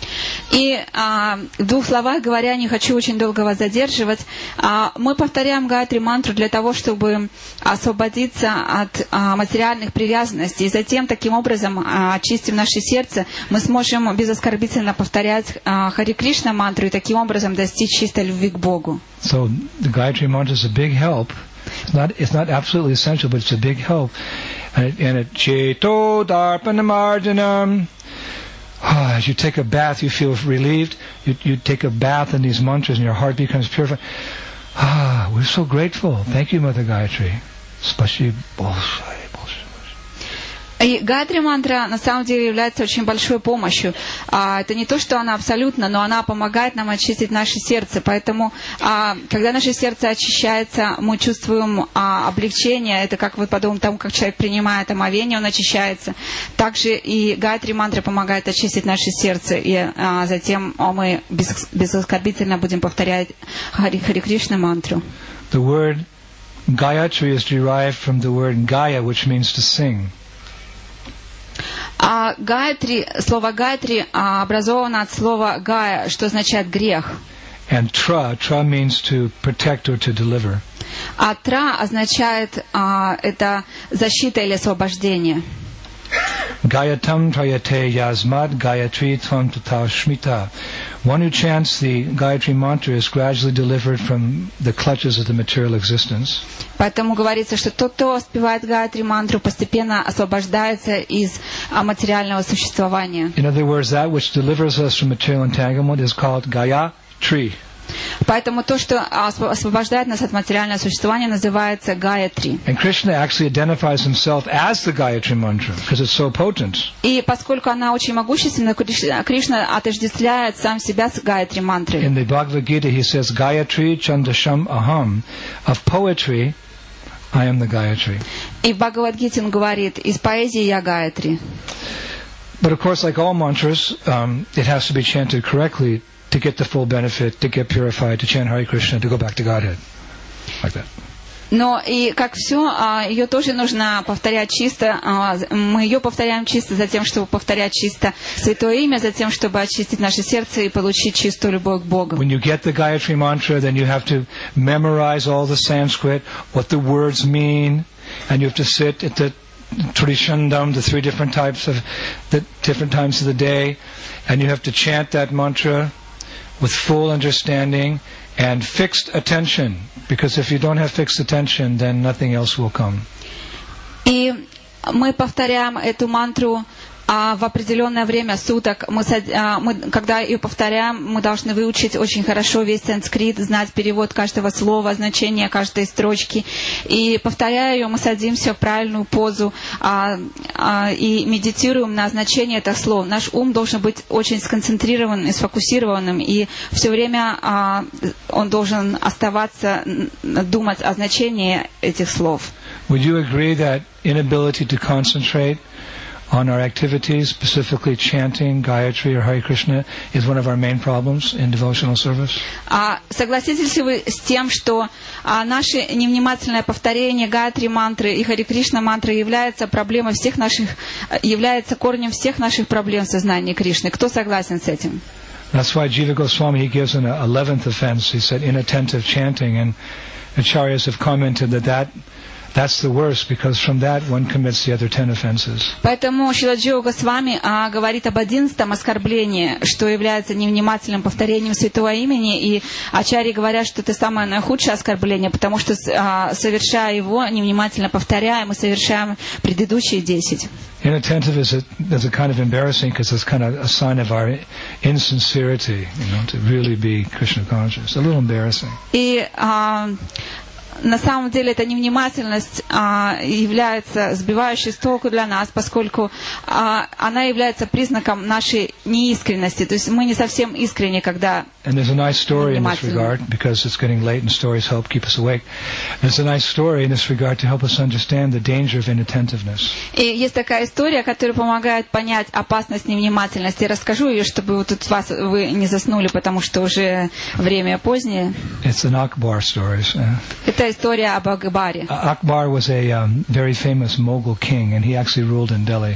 И а, в двух словах говоря, не хочу очень долго вас задерживать, а, мы повторяем Гайатри мантру для того, чтобы освободиться от а, материальных привязанностей, и затем таким образом а, очистим наше сердце, мы сможем безоскорбительно повторять а, Хари Кришна мантру и таким образом достичь чистой любви к Богу. So the Gayatri mantra is a big help. It's not, it's not absolutely essential, but it's a big help. And it, and it Cheto Darpanamarjanam. Oh, as you take a bath, you feel relieved. You, you take a bath in these mantras and your heart becomes purified. Ah, we're so grateful. Thank you, Mother Gayatri. Спасибо большое. И Гайатри мантра на самом деле является очень большой помощью. А, это не то, что она абсолютно, но она помогает нам очистить наше сердце. Поэтому, а, когда наше сердце очищается, мы чувствуем а, облегчение. Это как вот подобно тому, как человек принимает омовение, он очищается. Также и Гайатри мантра помогает очистить наше сердце. И а, затем а, мы без, безоскорбительно будем повторять Хари, Хари Кришна мантру. The word Gayatri is derived from the word Gaya, which means to sing. А Гайатри, слово Гайатри а, образовано от слова Гая, что означает грех. And tra, tra means to protect or to deliver. А тра означает а, это защита или освобождение. Gayatam trayate yasmad gayatri tvam tata shmita. One who chants the Gayatri mantra is gradually delivered from the clutches of the material existence. Поэтому говорится, что тот, кто спевает Гайатри мантру, постепенно освобождается из а, материального существования. In other words, that which delivers us from material entanglement is called Gayatri. Поэтому то, что освобождает нас от материального существования, называется Гаятри. And Krishna actually identifies himself as the Gayatri mantra because it's so potent. И поскольку она очень могущественна, Кришна отождествляет сам себя с Гаятри мантрой. In the Bhagavad Gita he says Gayatri Chandasham Aham. Of poetry, I am the Gayatri. И в Бхагавад-гите он говорит: из поэзии я Гаятри. But of course, like all mantras, um, it has to be chanted correctly to get the full benefit, to get purified, to chant Hare Krishna, to go back to Godhead. Like that. Но и как все, ее тоже нужно повторять чисто. Мы ее повторяем чисто за тем, чтобы повторять чисто Святое Имя, за тем, чтобы очистить наше сердце и получить чистую любовь к Богу. When you get the Gayatri mantra, then you have to memorize all the Sanskrit, what the words mean, and you have to sit at the Trishandam, the three different types of, the different times of the day, and you have to chant that mantra with full understanding and fixed attention, because if you don't have fixed attention, then nothing else will come. И мы повторяем эту мантру а в определенное время суток. Мы, мы, когда ее повторяем, мы должны выучить очень хорошо весь санскрит, знать перевод каждого слова, значение каждой строчки. И повторяя ее, мы садимся в правильную позу а, а, и медитируем на значение этих слов. Наш ум должен быть очень сконцентрированным и сфокусированным, и все время а, он должен оставаться, думать о значении этих слов. Would you agree that inability to concentrate on our activities, specifically chanting Gayatri or Hare Krishna, is one of our main problems in devotional service? А согласитесь ли вы с тем, что а, наше невнимательное повторение Гайатри мантры и Хари Кришна мантры является проблемой всех наших, является корнем всех наших проблем в сознании Кришны? Кто согласен с этим? That's why Jiva Goswami, he gives an eleventh offense. He said inattentive chanting, and acharyas have commented that that That's the worst, because from that one commits the other ten offenses. Поэтому Шрила Джива Госвами а, говорит об одиннадцатом оскорблении, что является невнимательным повторением святого имени, и ачарьи говорят, что это самое наихудшее оскорбление, потому что а, совершая его, невнимательно повторяя, мы совершаем предыдущие десять. Inattentive is a, is a kind of embarrassing, because it's kind of a sign of our insincerity, you know, to really be Krishna conscious. A little embarrassing. И а, на самом деле эта невнимательность а, является сбивающей с толку для нас, поскольку а, она является признаком нашей неискренности. То есть мы не совсем искренни, когда And there's a nice story in this regard, because it's getting late and stories help keep us awake. There's a nice story in this regard to help us understand the danger of inattentiveness. И есть такая история, которая помогает понять опасность невнимательности. Я расскажу ее, чтобы вот тут вас вы не заснули, потому что уже время позднее. It's an Akbar story. Uh, Это история об Акбаре. Akbar was a um, very famous Mughal king, and he actually ruled in Delhi.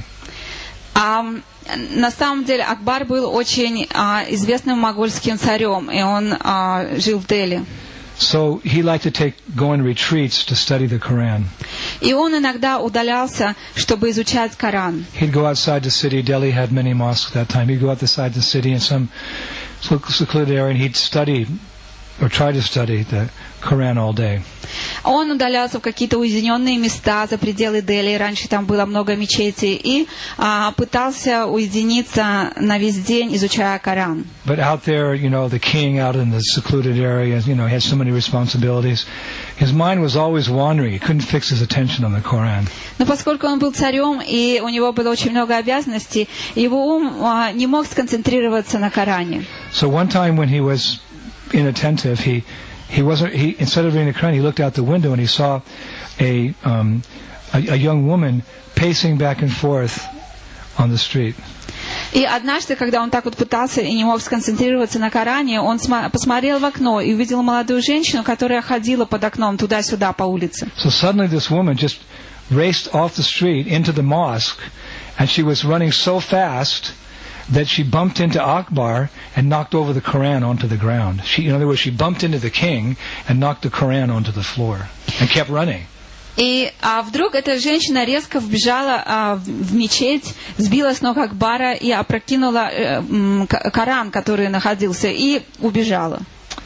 Um, На самом деле Акбар был очень а, известным могольским царем, и он а, жил в Дели. So he liked to take go on retreats to study the Quran. И он иногда удалялся, чтобы изучать Коран. He'd go outside the city. Delhi had many mosques at that time. He'd go outside the city in some secluded area, and he'd study or try to study the Quran all day. Он удалялся в какие-то уединенные места за пределы Дели. Раньше там было много мечетей. И а, пытался уединиться на весь день, изучая Коран. But out there, you know, the king out in the secluded areas, you know, he had so many responsibilities. His mind was always wandering. He couldn't fix his attention on the Quran. Но поскольку он был царем, и у него было очень много обязанностей, его ум а, не мог сконцентрироваться на Коране. So one time when he was inattentive, he He wasn't. He instead of reading the Quran, he looked out the window and he saw a, um, a a young woman pacing back and forth on the street. И однажды, когда он так вот пытался и не мог сконцентрироваться на Коране, он посмотрел в окно и увидел молодую женщину, которая ходила под окном туда-сюда по улице. So suddenly this woman just raced off the street into the mosque, and she was running so fast that she bumped into Akbar and knocked over the Quran onto the ground. She, in other words, she bumped into the king and knocked the Quran onto the floor and kept running. И а вдруг эта женщина резко вбежала а, в мечеть, сбила с ног Акбара и опрокинула э, м, Коран, который находился, и убежала.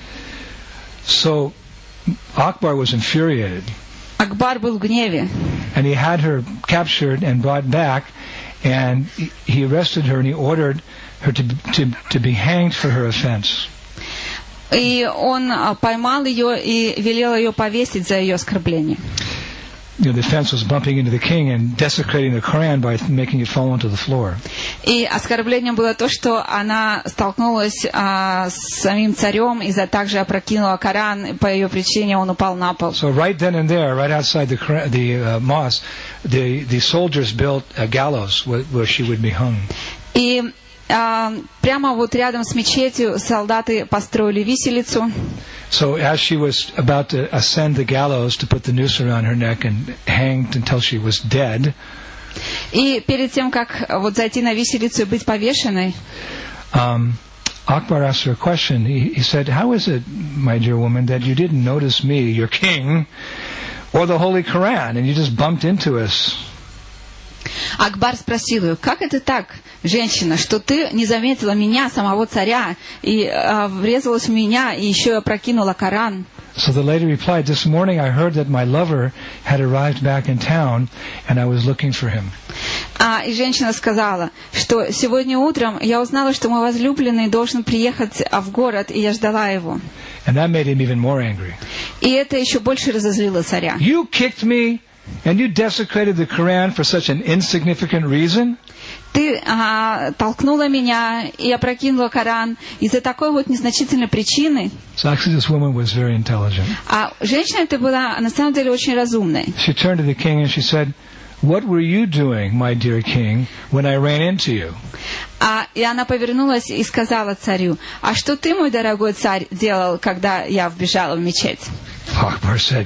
So Akbar was infuriated. Акбар был в гневе. And he had her captured and brought back. And he arrested her and he ordered her to, to, to be hanged for her offense. И он поймал ее и велел ее повесить за ее оскорбление. You know, the offense was bumping into the king and desecrating the Quran by making it fall onto the floor. И оскорблением было то, что она столкнулась а, с самим царем и за также опрокинула Коран. По ее причине он упал на пол. So right then and there, right outside the the uh, mosque, the the soldiers built a gallows where, where she would be hung. И а, прямо вот рядом с мечетью солдаты построили виселицу. So as she was about to ascend the gallows to put the noose around her neck and hanged until she was dead, и перед тем, как вот зайти на виселицу и быть повешенной, um, Akbar asked her a question. He, he said, "How is it, my dear woman, that you didn't notice me, your king, or the Holy Quran, and you just bumped into us?" Акбар спросил ее: как это так, женщина, что ты не заметила меня, самого царя, и а, врезалась в меня, и еще опрокинула Коран? So the lady replied, "This morning I heard that my lover had arrived back in town, and I was looking for him." А, и женщина сказала, что сегодня утром я узнала, что мой возлюбленный должен приехать в город, и я ждала его. And that made him even more angry. И это еще больше разозлило царя. You kicked me, and you desecrated the Quran for such an insignificant reason? Ты а, толкнула меня и опрокинула Коран из-за такой вот незначительной причины. So actually this woman was very intelligent. А женщина эта была на самом деле очень разумной. She turned to the king and she said, "What were you doing, my dear king, when I ran into you?" А, и она повернулась и сказала царю: а что ты, мой дорогой царь, делал, когда я вбежала в мечеть? Akbar said,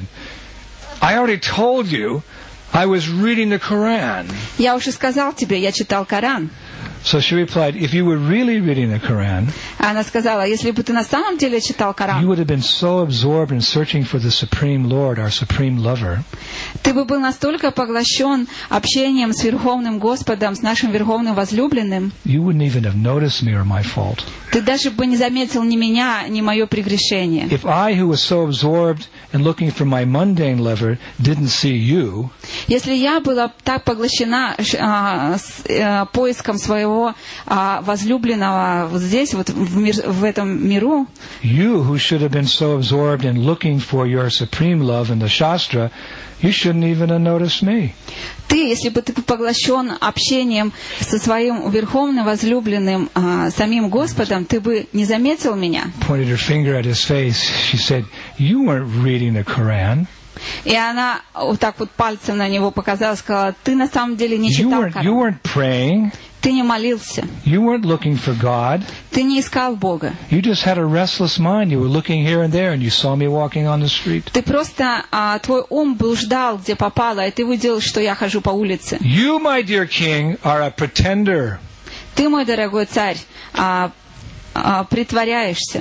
"I already told you I was reading the Quran." Я уже сказал тебе, я читал Коран. So she replied, "If you were really reading the Quran, она сказала, если бы ты на самом деле читал Коран, you would have been so absorbed in searching for the Supreme Lord, our Supreme Lover, ты бы был настолько поглощен общением с Верховным Господом, с нашим Верховным Возлюбленным, you wouldn't even have noticed me or my fault. Ты даже бы не заметил ни меня, ни мое прегрешение. If I, who was so absorbed in looking for my mundane lover, didn't see you, если я была так поглощена а, с, а, поиском своего а, возлюбленного вот здесь, вот в, мир, в этом миру, you, who should have been so absorbed in looking for your supreme love in the Shastra, you shouldn't even have noticed me. Ты, если бы ты поглощен общением со своим верховным возлюбленным а, самим Господом, ты бы не заметил меня. Pointed her finger at his face. She said, "You weren't reading the Quran." И она вот так вот пальцем на него показала, сказала: ты на самом деле не читал Коран. Коран. You weren't praying. Ты не молился. You weren't looking for God. Ты не искал Бога. You just had a restless mind. You were looking here and there, and you saw me walking on the street. Ты просто, а, твой ум блуждал, где попало, и ты увидел, что я хожу по улице. You, my dear king, are a pretender. Ты, мой дорогой царь, а, а, притворяешься.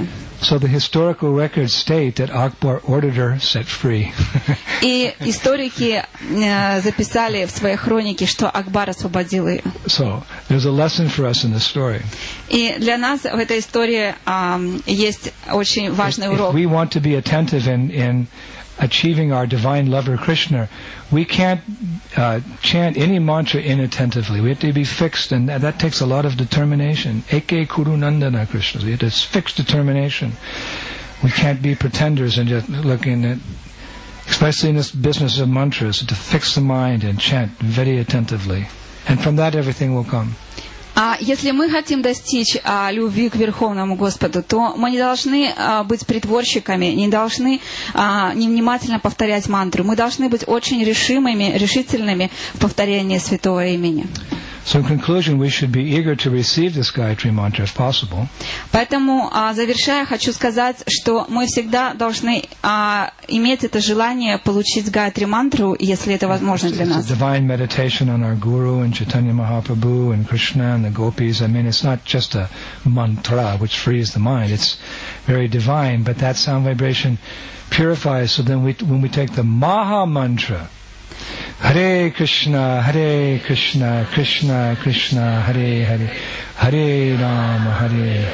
So the historical records state that Akbar ordered her set free. И историки э, записали в своей хронике, что Акбар освободил ее. So there's a lesson for us in this story. И для нас в этой истории э, есть очень важный If, урок. if we want to be attentive in, in achieving our divine lover Krishna, we can't uh, chant any mantra inattentively. We have to be fixed, and that takes a lot of determination. Eke Kuru Nandana Krishna. We have this fixed determination. We can't be pretenders and just looking at, especially in this business of mantras, to fix the mind and chant very attentively. And from that everything will come. А если мы хотим достичь а, любви к Верховному Господу, то мы не должны а, быть притворщиками, не должны а, невнимательно повторять мантру. Мы должны быть очень решимыми, решительными в повторении святого имени. So in conclusion, we should be eager to receive this Gayatri mantra if possible. Поэтому, а, завершая, хочу сказать, что мы всегда должны а, иметь это желание получить Гayatri мантру, если это возможно для нас. It's a divine meditation on our Guru and Chaitanya Mahaprabhu and Krishna and the gopis. I mean, it's not just a mantra which frees the mind. It's very divine, but that sound vibration purifies. So then we, when we take the Maha mantra, Hare Krishna, Hare Krishna, Krishna Krishna, Hare Hare, Hare Rama, Hare,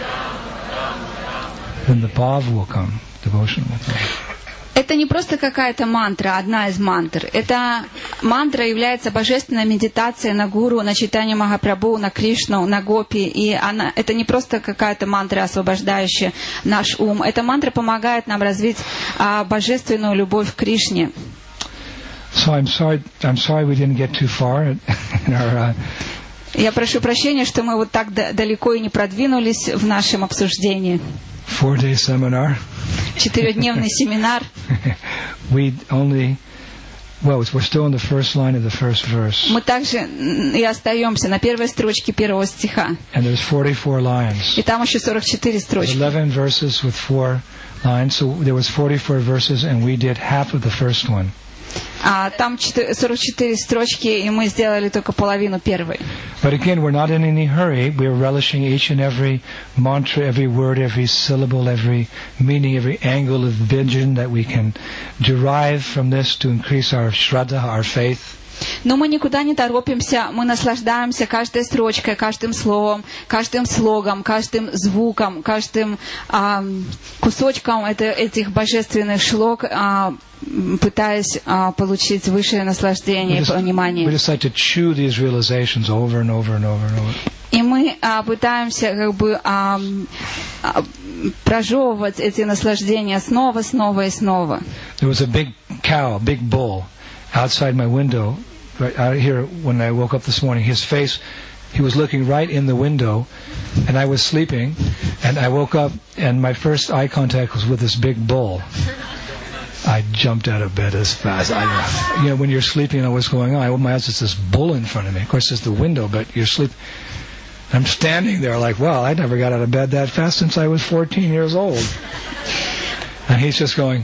then the bhav will come, devotion will come. Это не просто какая-то мантра, одна из мантр. Эта мантра является божественной медитацией на Гуру, на Чайтанью Махапрабху, на Кришну, на Гопи. И она, это не просто какая-то мантра, освобождающая наш ум. Эта мантра помогает нам развить а, божественную любовь к Кришне. So I'm sorry, I'm sorry we didn't get too far in our... Uh, Я прошу прощения, что мы вот так далеко и не продвинулись в нашем обсуждении. Four-day seminar. Четырехдневный семинар. We only, well, we're still in the first line of the first verse. Мы также и остаемся на первой строчке первого стиха. And there's forty-four lines. И там еще сорок четыре строчки. eleven verses with four lines, so there was forty-four verses, and we did half of the first one. А там сорок четыре строчки, и мы сделали только половину первой. But again, we're not in any hurry. We're relishing each and every mantra, every word, every syllable, every meaning, every angle of vision that we can derive from this to increase our shraddha, our faith. Но мы никуда не торопимся, мы наслаждаемся каждой строчкой, каждым словом, каждым слогом, каждым звуком, каждым а, кусочком это, этих божественных шлок, а, пытаясь а, получить высшее наслаждение и понимание. И мы а, пытаемся как бы а, а, прожевывать эти наслаждения снова, снова и снова. There was a big cow, a big bull outside my window, right out here when I woke up this morning. His face, he was looking right in the window, and I was sleeping, and I woke up, and my first eye contact was with this big bull. I jumped out of bed as fast. I, you know, when you're sleeping, you know what's going on. I open my eyes, there's this bull in front of me. Of course, it's the window, but you're sleeping. I'm standing there like, well, I never got out of bed that fast since I was fourteen years old. And he's just going...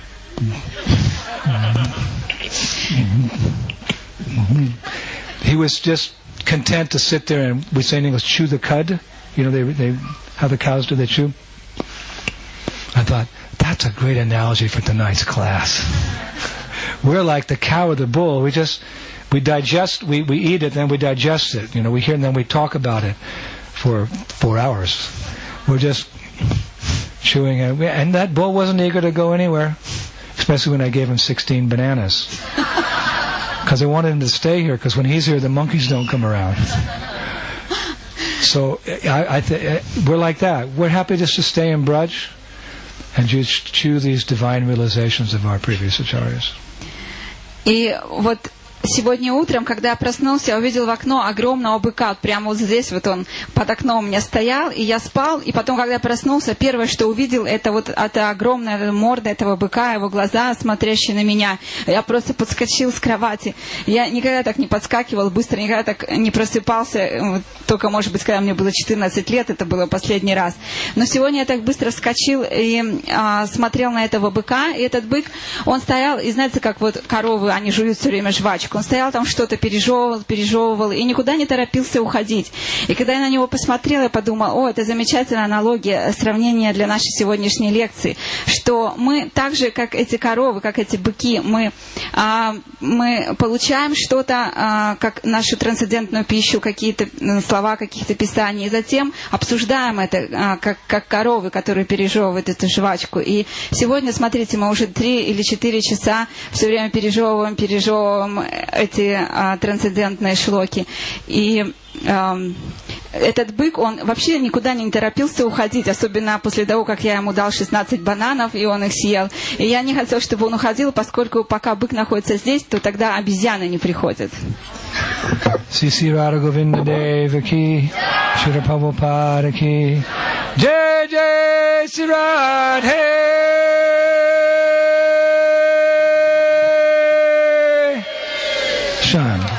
He was just content to sit there and, we say in English, chew the cud. You know, they, they, how the cows do, they chew. I thought, that's a great analogy for tonight's class. We're like the cow or the bull. We just, we digest, we, we eat it, then we digest it. You know, we hear and then we talk about it for four hours. We're just chewing it. And that bull wasn't eager to go anywhere, especially when I gave him sixteen bananas. Because I wanted him to stay here, because when he's here, the monkeys don't come around. So I, I th- we're like that. We're happy just to stay in Braj and just chew these divine realizations of our previous acharyas. И вот сегодня утром, когда я проснулся, я увидел в окно огромного быка. Вот прямо вот здесь вот он под окном у меня стоял, и я спал. И потом, когда я проснулся, первое, что увидел, это вот эта огромная морда этого быка, его глаза, смотрящие на меня. Я просто подскочил с кровати. Я никогда так не подскакивал быстро, никогда так не просыпался. Вот, только, может быть, когда мне было четырнадцать лет, это было последний раз. Но сегодня я так быстро вскочил и а, смотрел на этого быка. И этот бык, он стоял, и знаете, как вот коровы, они жуют все время жвачку. Он стоял там, что-то пережевывал, пережевывал, и никуда не торопился уходить. И когда я на него посмотрела, я подумала, о, это замечательная аналогия, сравнение для нашей сегодняшней лекции, что мы так же, как эти коровы, как эти быки, мы, а, мы получаем что-то, а, как нашу трансцендентную пищу, какие-то слова каких-то писаний, и затем обсуждаем это, а, как, как коровы, которые пережевывают эту жвачку. И сегодня, смотрите, мы уже три или четыре часа все время пережевываем, пережевываем эти а, трансцендентные шлоки. И а, этот бык, он вообще никуда не торопился уходить, особенно после того, как я ему дал шестнадцать бананов, и он их съел. И я не хотел, чтобы он уходил, поскольку пока бык находится здесь, то тогда обезьяны не приходят. Сиси Рада Говинда Дева Ки, Шри Прабхупада Ки, Джай Джай Шри Радhe Shanti.